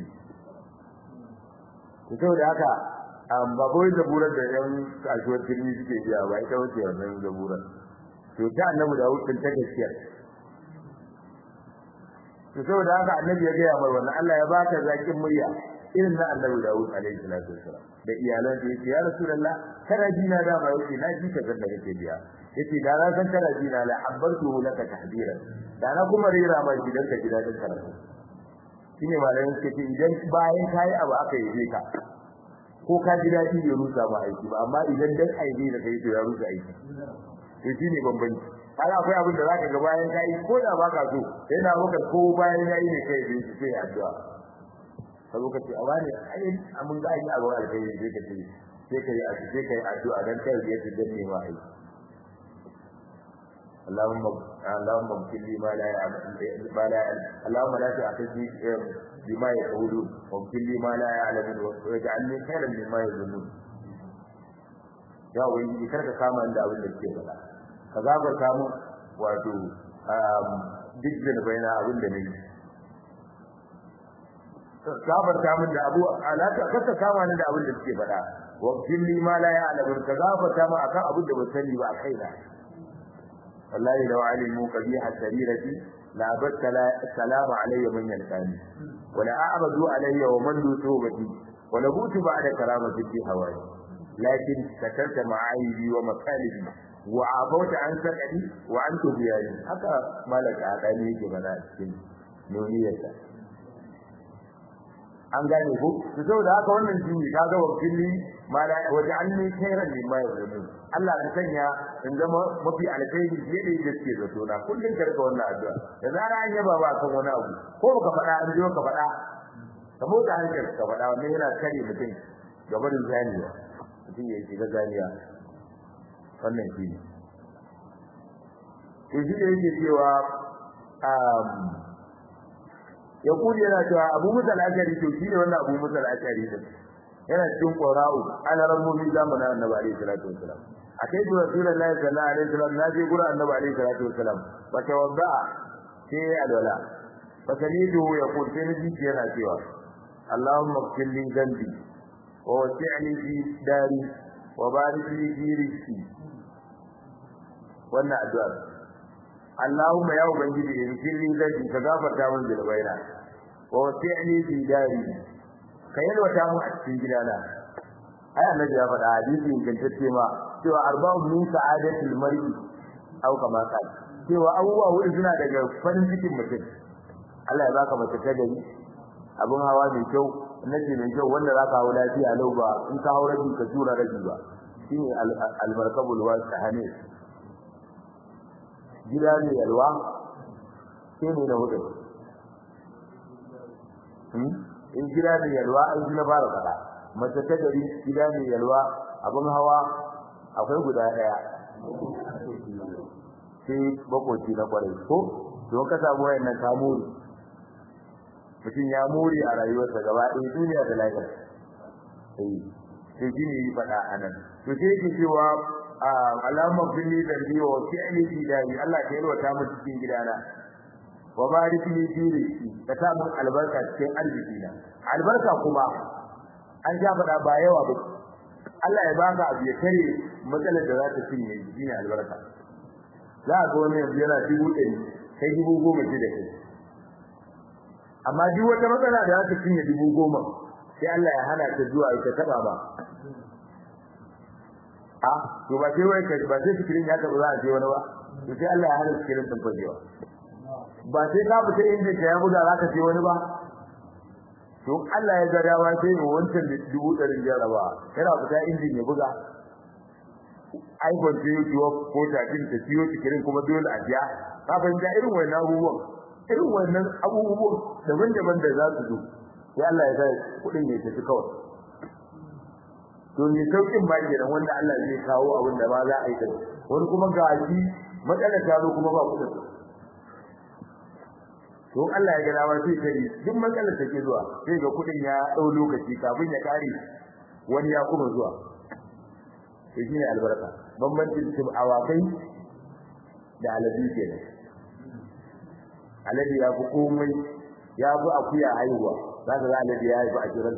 to saboda haka ba kawai zaburar da yan kasuwar turmi suke biya ba ita wace wannan zaburar to ta annabi Dawud din ta gaskiya to saboda haka annabi ya ga ya mai wannan Allah ya baka zakin murya irin na annabi Dawud alaihi salatu wassalam da iyalan da yake ya rasulullah kana jina da ba yake na ji ka da kake biya yace da na san kana jina la habbartu laka tahdiran da na kuma rira mai gidan ka gidan karatu shine malamin suke idan bayan kai abu aka yi ka ko ka ji dadi bai rusa ba aiki ba amma idan dan aiki da kai to ya rusa aiki to shine bambanci kaga akwai abin da zaka ga bayan kai ko da baka so sai na maka ko bayan yayi ne kai dai sai addu'a ka zo ka ce awani ai amun ga ai abu alkai sai ka ce sai kai addu'a dan kai ya danne ma aiki اللهم اغفر لي ما لا اللهم لا تؤاخذني بما يقولون واغفر لي ما لا يعلمون واجعلني خيرا مما يظنون ya wani karka kama inda abin da ke faɗa ka zabarta mu wato duk da bayana abin da nake gafarta min da abu alaka kaka kama ni da abin da suke faɗa wa kulli ma la ya'lamu ka gafarta min akan abin da ba sani ba a kaina wallahi law alimu qabiha sarirati la battala salamu alayya man yalqani wa la a'radu alayya wa man dutubati wa la butu ba'da karamati fi hawai lakin sakarta ma'aibi wa makalibi wa abauta an sakadi wa an tubiyani haka malaka adani yake bana cikin nuniyarsa an gane ko to saboda haka wannan jini kaga wakili mala waja'alni khairan mimma yazunun Allah ka sanya in zama mafi alkhairi fiye da yadda suke zato na kullun karka wannan addu'a da zara an yaba ba kan wani abu ko ka faɗa an jiyo ka faɗa ka motsa hankali ka faɗa wannan yana kare mutum gaba da zaniya mutum ya shiga zaniya wannan shi ne to shi ne yake cewa ya kudi yana cewa Abu Musa al-Ashari to shi ne wannan Abu Musa al-Ashari din yana cikin qura'u ana rabbumin zamanin Annabi alaihi salatu wasalam akai da Rasulullahi sallallahu alaihi wasallam naji gura Annabi alaihi salatu wasalam wa tawadda sai alwala fasalidu ya kudi ne ji yana cewa Allahumma ighfir li dhanbi wa wasi'ni fi dari wa barik li fi rizqi wannan addu'a Allahumma ya ubangiji ighfir li dhanbi ka gafarta min zulmaina wa wasi'ni fi dari ka yalwata mu a cikin gidana ai annabi ya faɗa hadisi ingantacce ma cewa arba'un min sa'adatil mar'i au kama qala cewa abubuwa hudu suna daga farin cikin mutum Allah ya baka mace ta gari abun hawa mai kyau nace mai kyau wanda zaka hawo lafiya lau ba in ka hawo rabi ka tura rabi ba shine al-markabul wasahani gida ne yalwa sai ne na hudu in gida ne yalwa an ji na fara fada mace ta gari gida ne yalwa abun hawa akwai guda daya sai bakoci na kwarai ko don ka samu wayannan kamuri mutum ya muri a rayuwarsa gaba ɗaya duniya da lafiya sai shi ne fada anan to sai yake cewa Allahumma fili dambi wa fi'li fi dari Allah ka yarwata mu cikin gidana wa barik li fi rizqi ka sa mun albarka cikin arziki na albarka kuma an ja fada ba yawa ba Allah ya baka abu ya kare matsalar da za ta cinye shine albarka za ga wani yanzu yana 100 kai 10,000 ce da kai amma duk wata matsala da za ta cinye 10,000 sai Allah ya hana ta zuwa ita taba ba to ba sai wai ba sai fikirin ya tabu za a je wani ba to sai Allah ya hana fikirin din fajewa ba sai ka fita inda ka ya buga zaka je wani ba to Allah ya ga dawa sai mu wancan da 100 jaraba yana fita injin ya buga iPhone ce yiwo ko ta din ta ciyo fikirin kuma dole a jiya ka fahimta irin wannan abubuwan daban-daban da za su zo sai Allah ya sa kudin ya tafi kawai to ne saukin ba kenan wanda Allah zai kawo abin da ba za a yi kai wani kuma gaji matsalar ta zo kuma ba kudin to Allah ya ga dawa sai kai duk matsalar take zuwa sai ga kudin ya dau lokaci kafin ya kare wani ya kuma zuwa to shine albarka bambancin awakai da alabi kenan alabi ya fi komai ya fi akuya haihuwa zaka ga alabi ya haihu a kiran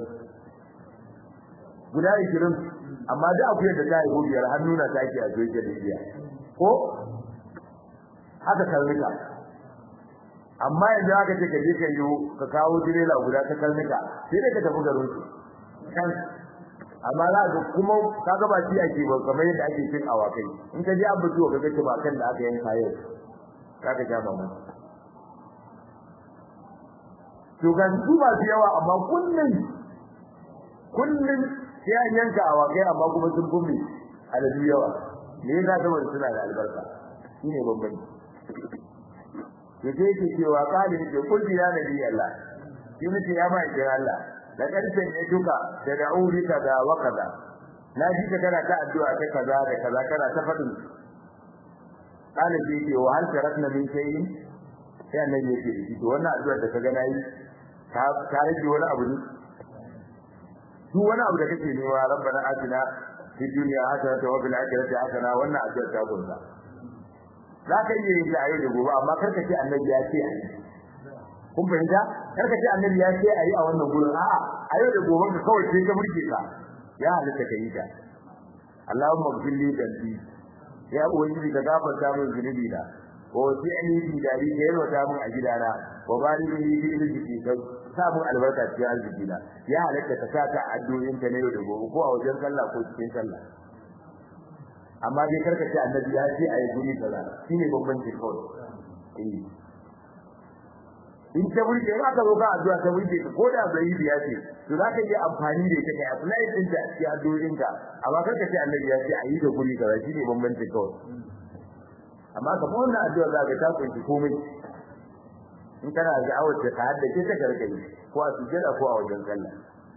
guda 20 amma da akuyar da ta haihu biyar hannu na take a social media ko haka karnuka amma yanzu aka ce ka je ka yi ka kawo direla guda ta karnuka sai da ka tafi garin su kan amma za ka kuma kaga ba shi ake ba kamar yadda ake cin awakai in ka je an butuwa ka ga ba kan da aka yanka yau kaga ja mamu to ga su ba su yawa amma kullun sai an yanka awakai amma kuma sun gumi aladu yawa me yasa saboda suna da albarka shine bambanci to sai ke cewa kalin ke kulli ya nabi Allah shi ne ya mai da Allah da karshen ne duka da da'uri kaza wa kaza na ji ka kana ta addu'a ta kaza da kaza kana ta fadin kalin ke ce wa hal tarakna min shay'in sai annabi ya ce to wannan addu'a da kaga nayi ta rage wani abu ne duk wani abu da kake nema rabbana atina fid dunya hasanatan wa fil akhirati hasana wannan addu'a ta gunta za ka yi da ayi da gobe amma karka ce annabi ya ce kun fahimta kar ka ce annabi ya ce ayi a wannan gurin a'a a yau da gobe ka kawai sai ka burge ka ya halitta ka yi ta Allahumma ghfirli dhanbi ya ubangiji ka gafarta min zunubi na wa wasi'ni fi dari ka yarwata min a gidana wa barik li fi rizqi ka sa min albarka cikin arziki na ya halitta ka sa ta addu'o'in ka ne yau da gobe ko a wajen sallah ko cikin sallah amma dai karka ce annabi ya ce ayi guri kaza shine babban kawai in ta burge ba ka zo ka addu'a ta burge ka koda bai biya ce to za ka yi amfani da ita kai apply din ta a cikin addu'o'in ka amma karka ce annabi ya ce ayi da guri kaza shine bambanci kawai amma ka fa wannan addu'a za ka ta kunshi komai in kana da awar ta haddace ta gargaɗi ko a sujjada ko a wajen sallah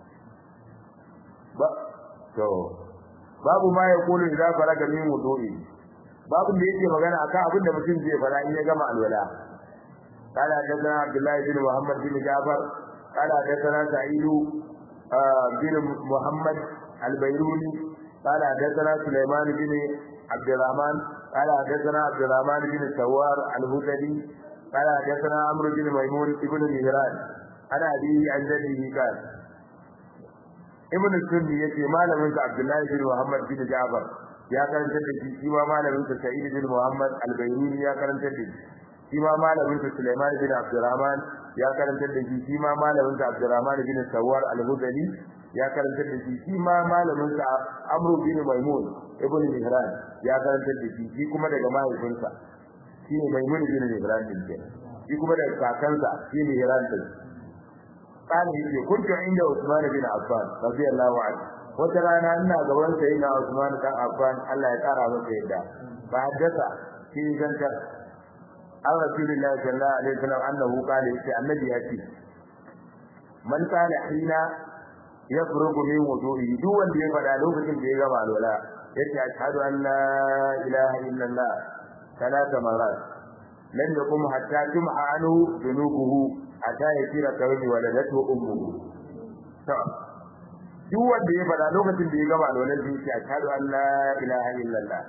ba to babu ma ya kulu idza faraga min wudu'i babu da yake magana akan abin da mutum zai fara in ya gama alwala قال حدثنا عبد الله بن محمد بن جعفر قال حدثنا سعيد بن محمد البيروني قال حدثنا سليمان بن عبد الرحمن قال حدثنا عبد الرحمن بن السوار الهذلي قال حدثنا عمرو بن ميمون بن مهران عن أبيه عن جده قال ابن السني يتي malamin sa Abdullah bin Muhammad bin Ja'far ya karanta da shi ma malamin sa Sa'id bin Muhammad al-Bayruni ya karanta da shi ma malamin sa Sulaiman bin Abdurrahman ya karanta da shi ma malamin sa Abdurrahman bin Sawar al-Hudali ya karanta da shi ma malamin sa Amr bin Maimun ibn Mihran ya karanta da shi kuma daga mahaifinsa shine Maimun bin Mihran din shi kuma daga kakansa shine Mihran din قال يجي كنت عند عثمان بن عفان رضي الله عنه وترانا ان غبن سيدنا عثمان بن عفان الله يقرا masa yadda فحدث في ذلك عن رسول الله صلى الله عليه وسلم انه قال النبي ياتي من قال حين يفرغ من وضوئه duk wanda ya fada lokacin da ya gama alwala yace ashhadu an la ilaha illallah ثلاث مرات لن يقوم حتى تمحى عنه ذنوبه hatta ya kira kawai waladatu ummuhu to duk wanda ya fada lokacin da ya gama da wannan zuciya ashhadu an la ilaha illallah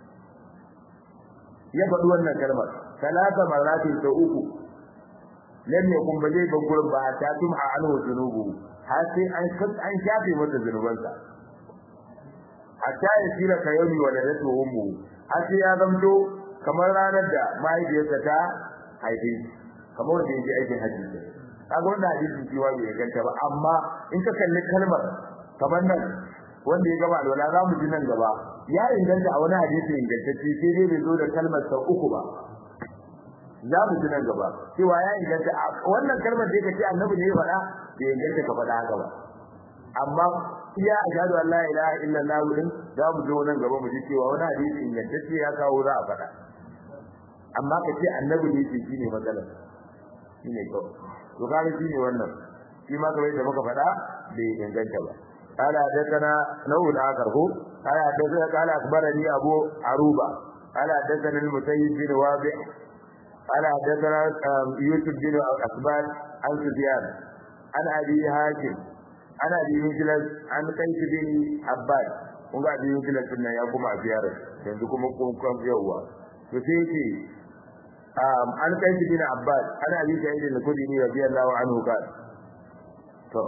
ya faɗi wannan kalmar talata maratin ta uku lam yakun bale ban gurin ba ta tumha anhu zunubu har sai an shafe masa zunubansa hatta ya kira kawai waladatu ummuhu har sai ya zamto kamar ranar da mahaifiyarsa ta haife kamar da yake aikin haji kaga wannan hadisi shi wani ya ganta ba amma in ka kalli kalmar kamar nan wanda ya gaba alwala za mu ji nan gaba ya inganta a wani hadisi ingantacce sai dai bai zo da kalmar sau uku ba za mu ji nan gaba cewa ya inganta wannan kalmar da yake ce annabi ne ya faɗa bai inganta ka faɗa haka ba amma iya ashhadu an la ilaha illallah din za mu zo nan gaba mu ji cewa wani hadisi ingantacce ya kawo za a faɗa amma ka ce annabi ne shi ne matsalar shine ko to kare shine wannan shi ma kawai da muka faɗa bai inganta ba قال حدثنا نوع آخر هو قال أخبرني أبو عروبة قال حدثنا المسيب بن واضح قال حدثنا يوسف بن أسبان عن سفيان عن أبي هاشم عن أبي مجلس عن قيس بن عباد kun ga biyu kila sunna ya kuma ziyarar yanzu kuma kun yawa to sai ce an kai shi bin Abbas ana bi Sa'id al-Khudri radiyallahu anhu kan to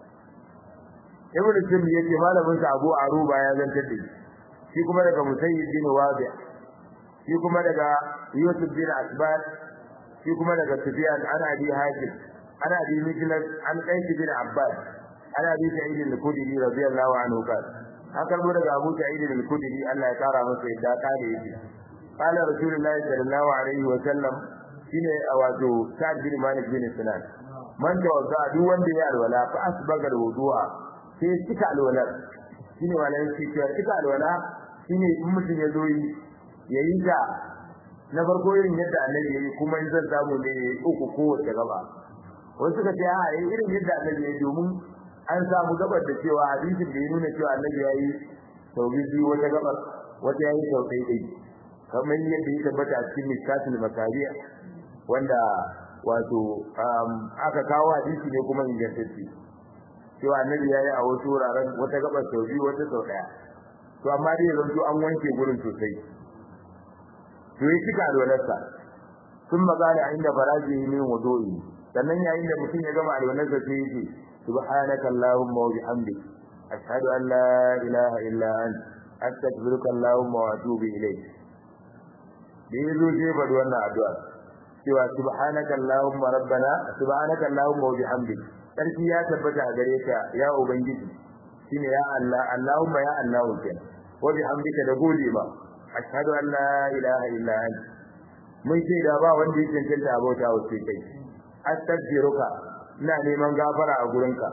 Ibn Sina yace malamin sa Abu Aruba ya zantar da shi kuma daga Musayyib bin Wabi shi kuma daga Yusuf bin Asbat shi kuma daga Sufyan ana bi Hakim ana bi Mijlas an kai shi bin Abbas ana bi Sa'id al-Khudri radiyallahu anhu kan haka mu daga Abu Sa'id al-Khudri Allah ya kara masa yadda kare yake قال رسول الله صلى الله عليه وسلم shine wato Sa'd bin Malik bin Sinan man tawadda duk wanda ya alwala fa asbaga alwudu'a sai cika alwala shine walai shi cika alwala shine in mutum ya zo yayi ta na farko irin yadda annabi yayi kuma in zan samu ne uku ko wata gaba wasu suka ce a irin yadda annabi yayi domin an samu gabar da cewa hadisin da ya nuna cewa annabi yayi sau biyu wata gabar wata yayi sau ɗaya kamar yadda ya tabbata a cikin miskatul makariya wanda wato aka kawo hadisi ne kuma ingantacce cewa annabi yayi a wasu wuraren wata gabar sau biyu wata sau daya to amma dai yanzu an wanke gurin sosai to yi cika alwalarsa sun magana inda faraji min wudu'i sannan yayin da mutum ya gama alwalarsa sai yake subhanaka allahumma wa bihamdik ashhadu an la ilaha illa anta astaghfiruka allahumma wa atubu ilayk da yazo sai faɗi wannan addu'a cewa subhanaka allahumma rabbana subhanaka allahumma wa bihamdik sarki ya tabbata a gare ka ya ubangiji shine ya Allah allahumma ya Allah kenan wa bihamdika da gode ba ashhadu an la ilaha illa anta mun ce da ba wanda yake cancanta abota wa sai kai astaghfiruka ina neman gafara a gurinka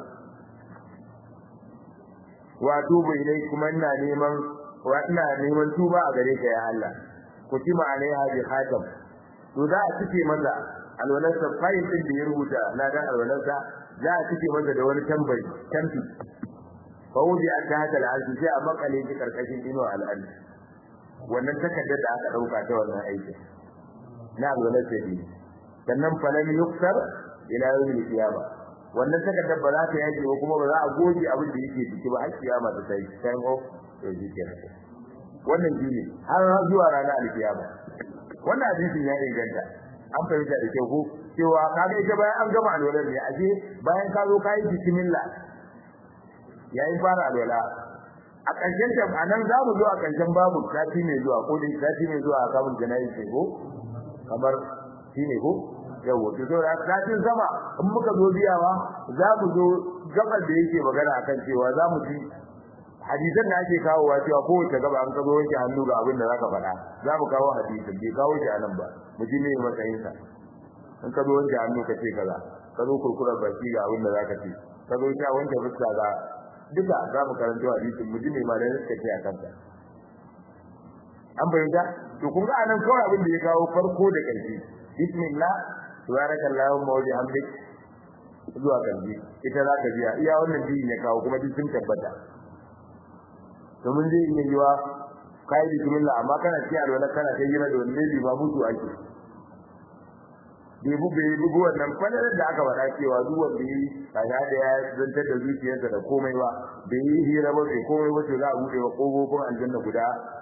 wa tubu ilai kuma ina neman tuba a gare ka ya Allah kutima alaiha bi khatam to za a cike masa alwalarsa fayil din da ya rubuta na dan alwalarsa za a cike masa da wani tambayi tamfi fa wuji a tahta al'arshi sai a makale shi karkashin ino al'arshi wannan takaddar da aka dauka ta wannan aiki na alwalarsa ne sannan falan yuksar ila yawmil qiyamah wannan takaddar ba za ta yake ba kuma ba za a goge abin da yake ciki ba har kiyama ta sai time of to shikenan wannan shine har zuwa ranar alkiyama wannan hadisin ya inganta an fahimta da kyau ko cewa kaga ita bayan an gama alwala ne aje bayan ka zo kai bismillah yayin fara alwala a ƙarshen ta anan za mu zo a ƙarshen babu sati mai zuwa ko dai sati mai zuwa a kabul janayi sai ko kamar shine ko yawo to da satin sama in muka zo biyawa za mu zo gabar da yake magana akan cewa za mu ji hadisan da ake kawowa cewa kowace gaba an kazo wanke hannu ga abin da zaka faɗa za mu kawo hadisin bai kawo shi anan ba mu ji me matsayin sa in ka zo wanke hannu ka ce kaza ka zo kurkura baki ga abin da zaka ce ka zo sha wanke fuska ga duka za mu karanta hadisin mu ji me malamin suka ce akan ta an bayyana to kun ga anan kawai abin da ya kawo farko da ƙarshe bismillah subhanakallahumma wa bihamdik zuwa kalbi ita za ka biya iya wannan biyin ya kawo kuma duk sun tabbata to mun je iya yiwa kai bismillah amma kana ci alwala kana ta yira da wannan ba mutu ake bai bugu wannan fadalar da aka faɗa cewa duk wanda yi kaga da ya zantar da zuciyarsa da komai ba bai yi hira ba bai komai ba to za a bude wa kogogin aljanna guda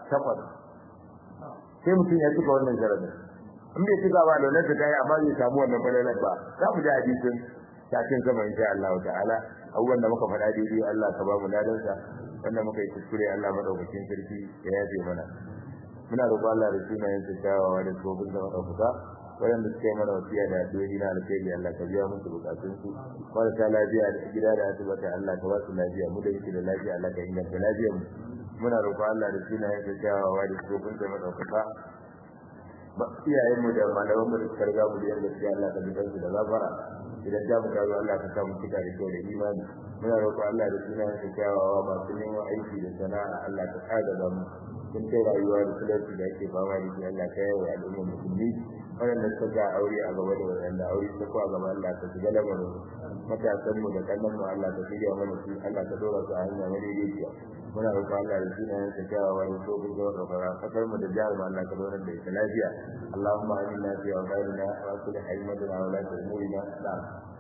8 sai mutum ya cika wannan sharadin in bai cika ba da nan kai amma bai samu wannan fadalar ba za mu ji hadisin cikin sama insha Allah ta'ala abubuwan da muka faɗa daidai Allah ka ba mu ladansa wanda muka yi kuskure Allah madaukakin sarki ya yafe mana muna roƙon Allah da sunayen sa kyawawa da tsobin da madauka wanda suke mana wasiya da addu'o'i na alkhairi Allah ka biya musu bukatun su wanda ta lafiya da gida da asibiti Allah ka ba su lafiya mu da yake da lafiya Allah ka inganta lafiyar mu muna roƙon Allah da sunayen sa kyawawa da tsobin da madauka iyayen mu da malaman mu da suka riga mu da yanda suke Allah ka biya su da gafara idan da mu kawo Allah ka samu cika da kyau da imani muna roƙo Allah da sunan sa kyawawa masu neman aiki da sana'a Allah ka kada da mu kun kai rayuwa da sulhu da yake ba wani da Allah ka yawa al'umma musulmi wanda suka ga aure a gaba da wanda aure ta ko a gaba Allah ka shiga lamarin matasan mu da kallon mu Allah ka shirya mana su Allah ka dora su a hanya madaidaiciya muna roƙo Allah da sunan sa kyawawa da tsohon da wakara kasar mu da jihar mu Allah ka dora da ita lafiya Allahumma aminna fi awqatina wa aslih haymatana wa la tumurina na'am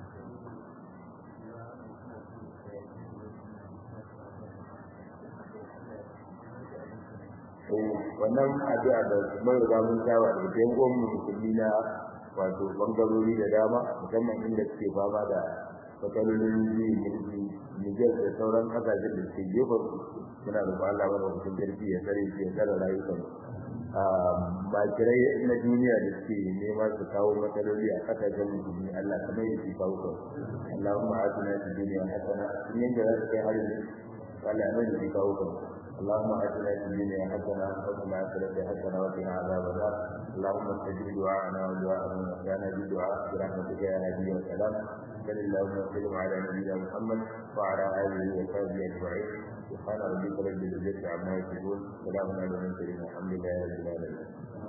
wannan addu'a da mai riga mun tawa da yan gwamnati musulmi na wato bangarori da dama musamman inda suke fama da matsalolin mulki Niger da sauran kasashen da suke gefen suna da Allah ba mutum jirgi ya tsare shi ya tsare rayukan ba kirai na duniya da suke nema su kawo matsaloli a kasashen musulmi Allah kamar yake kawo ka Allahumma atina fid dunya hasana in da kai har ne Allah ne yake kawo ka اللهم آتنا في الدنيا حسنة وفي الآخرة حسنة وقنا عذاب النار اللهم استجب دعاءنا ودعاء من وحدنا بدعاء برحمتك يا هادي والسلام صل اللهم وسلم على نبينا محمد وعلى آله وصحبه أجمعين سبحان ربك رب العزة عما يصفون سلام على المرسلين الحمد لله رب العالمين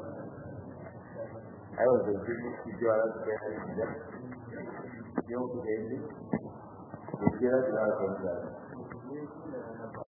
أيوة في جوارات يوم تجيب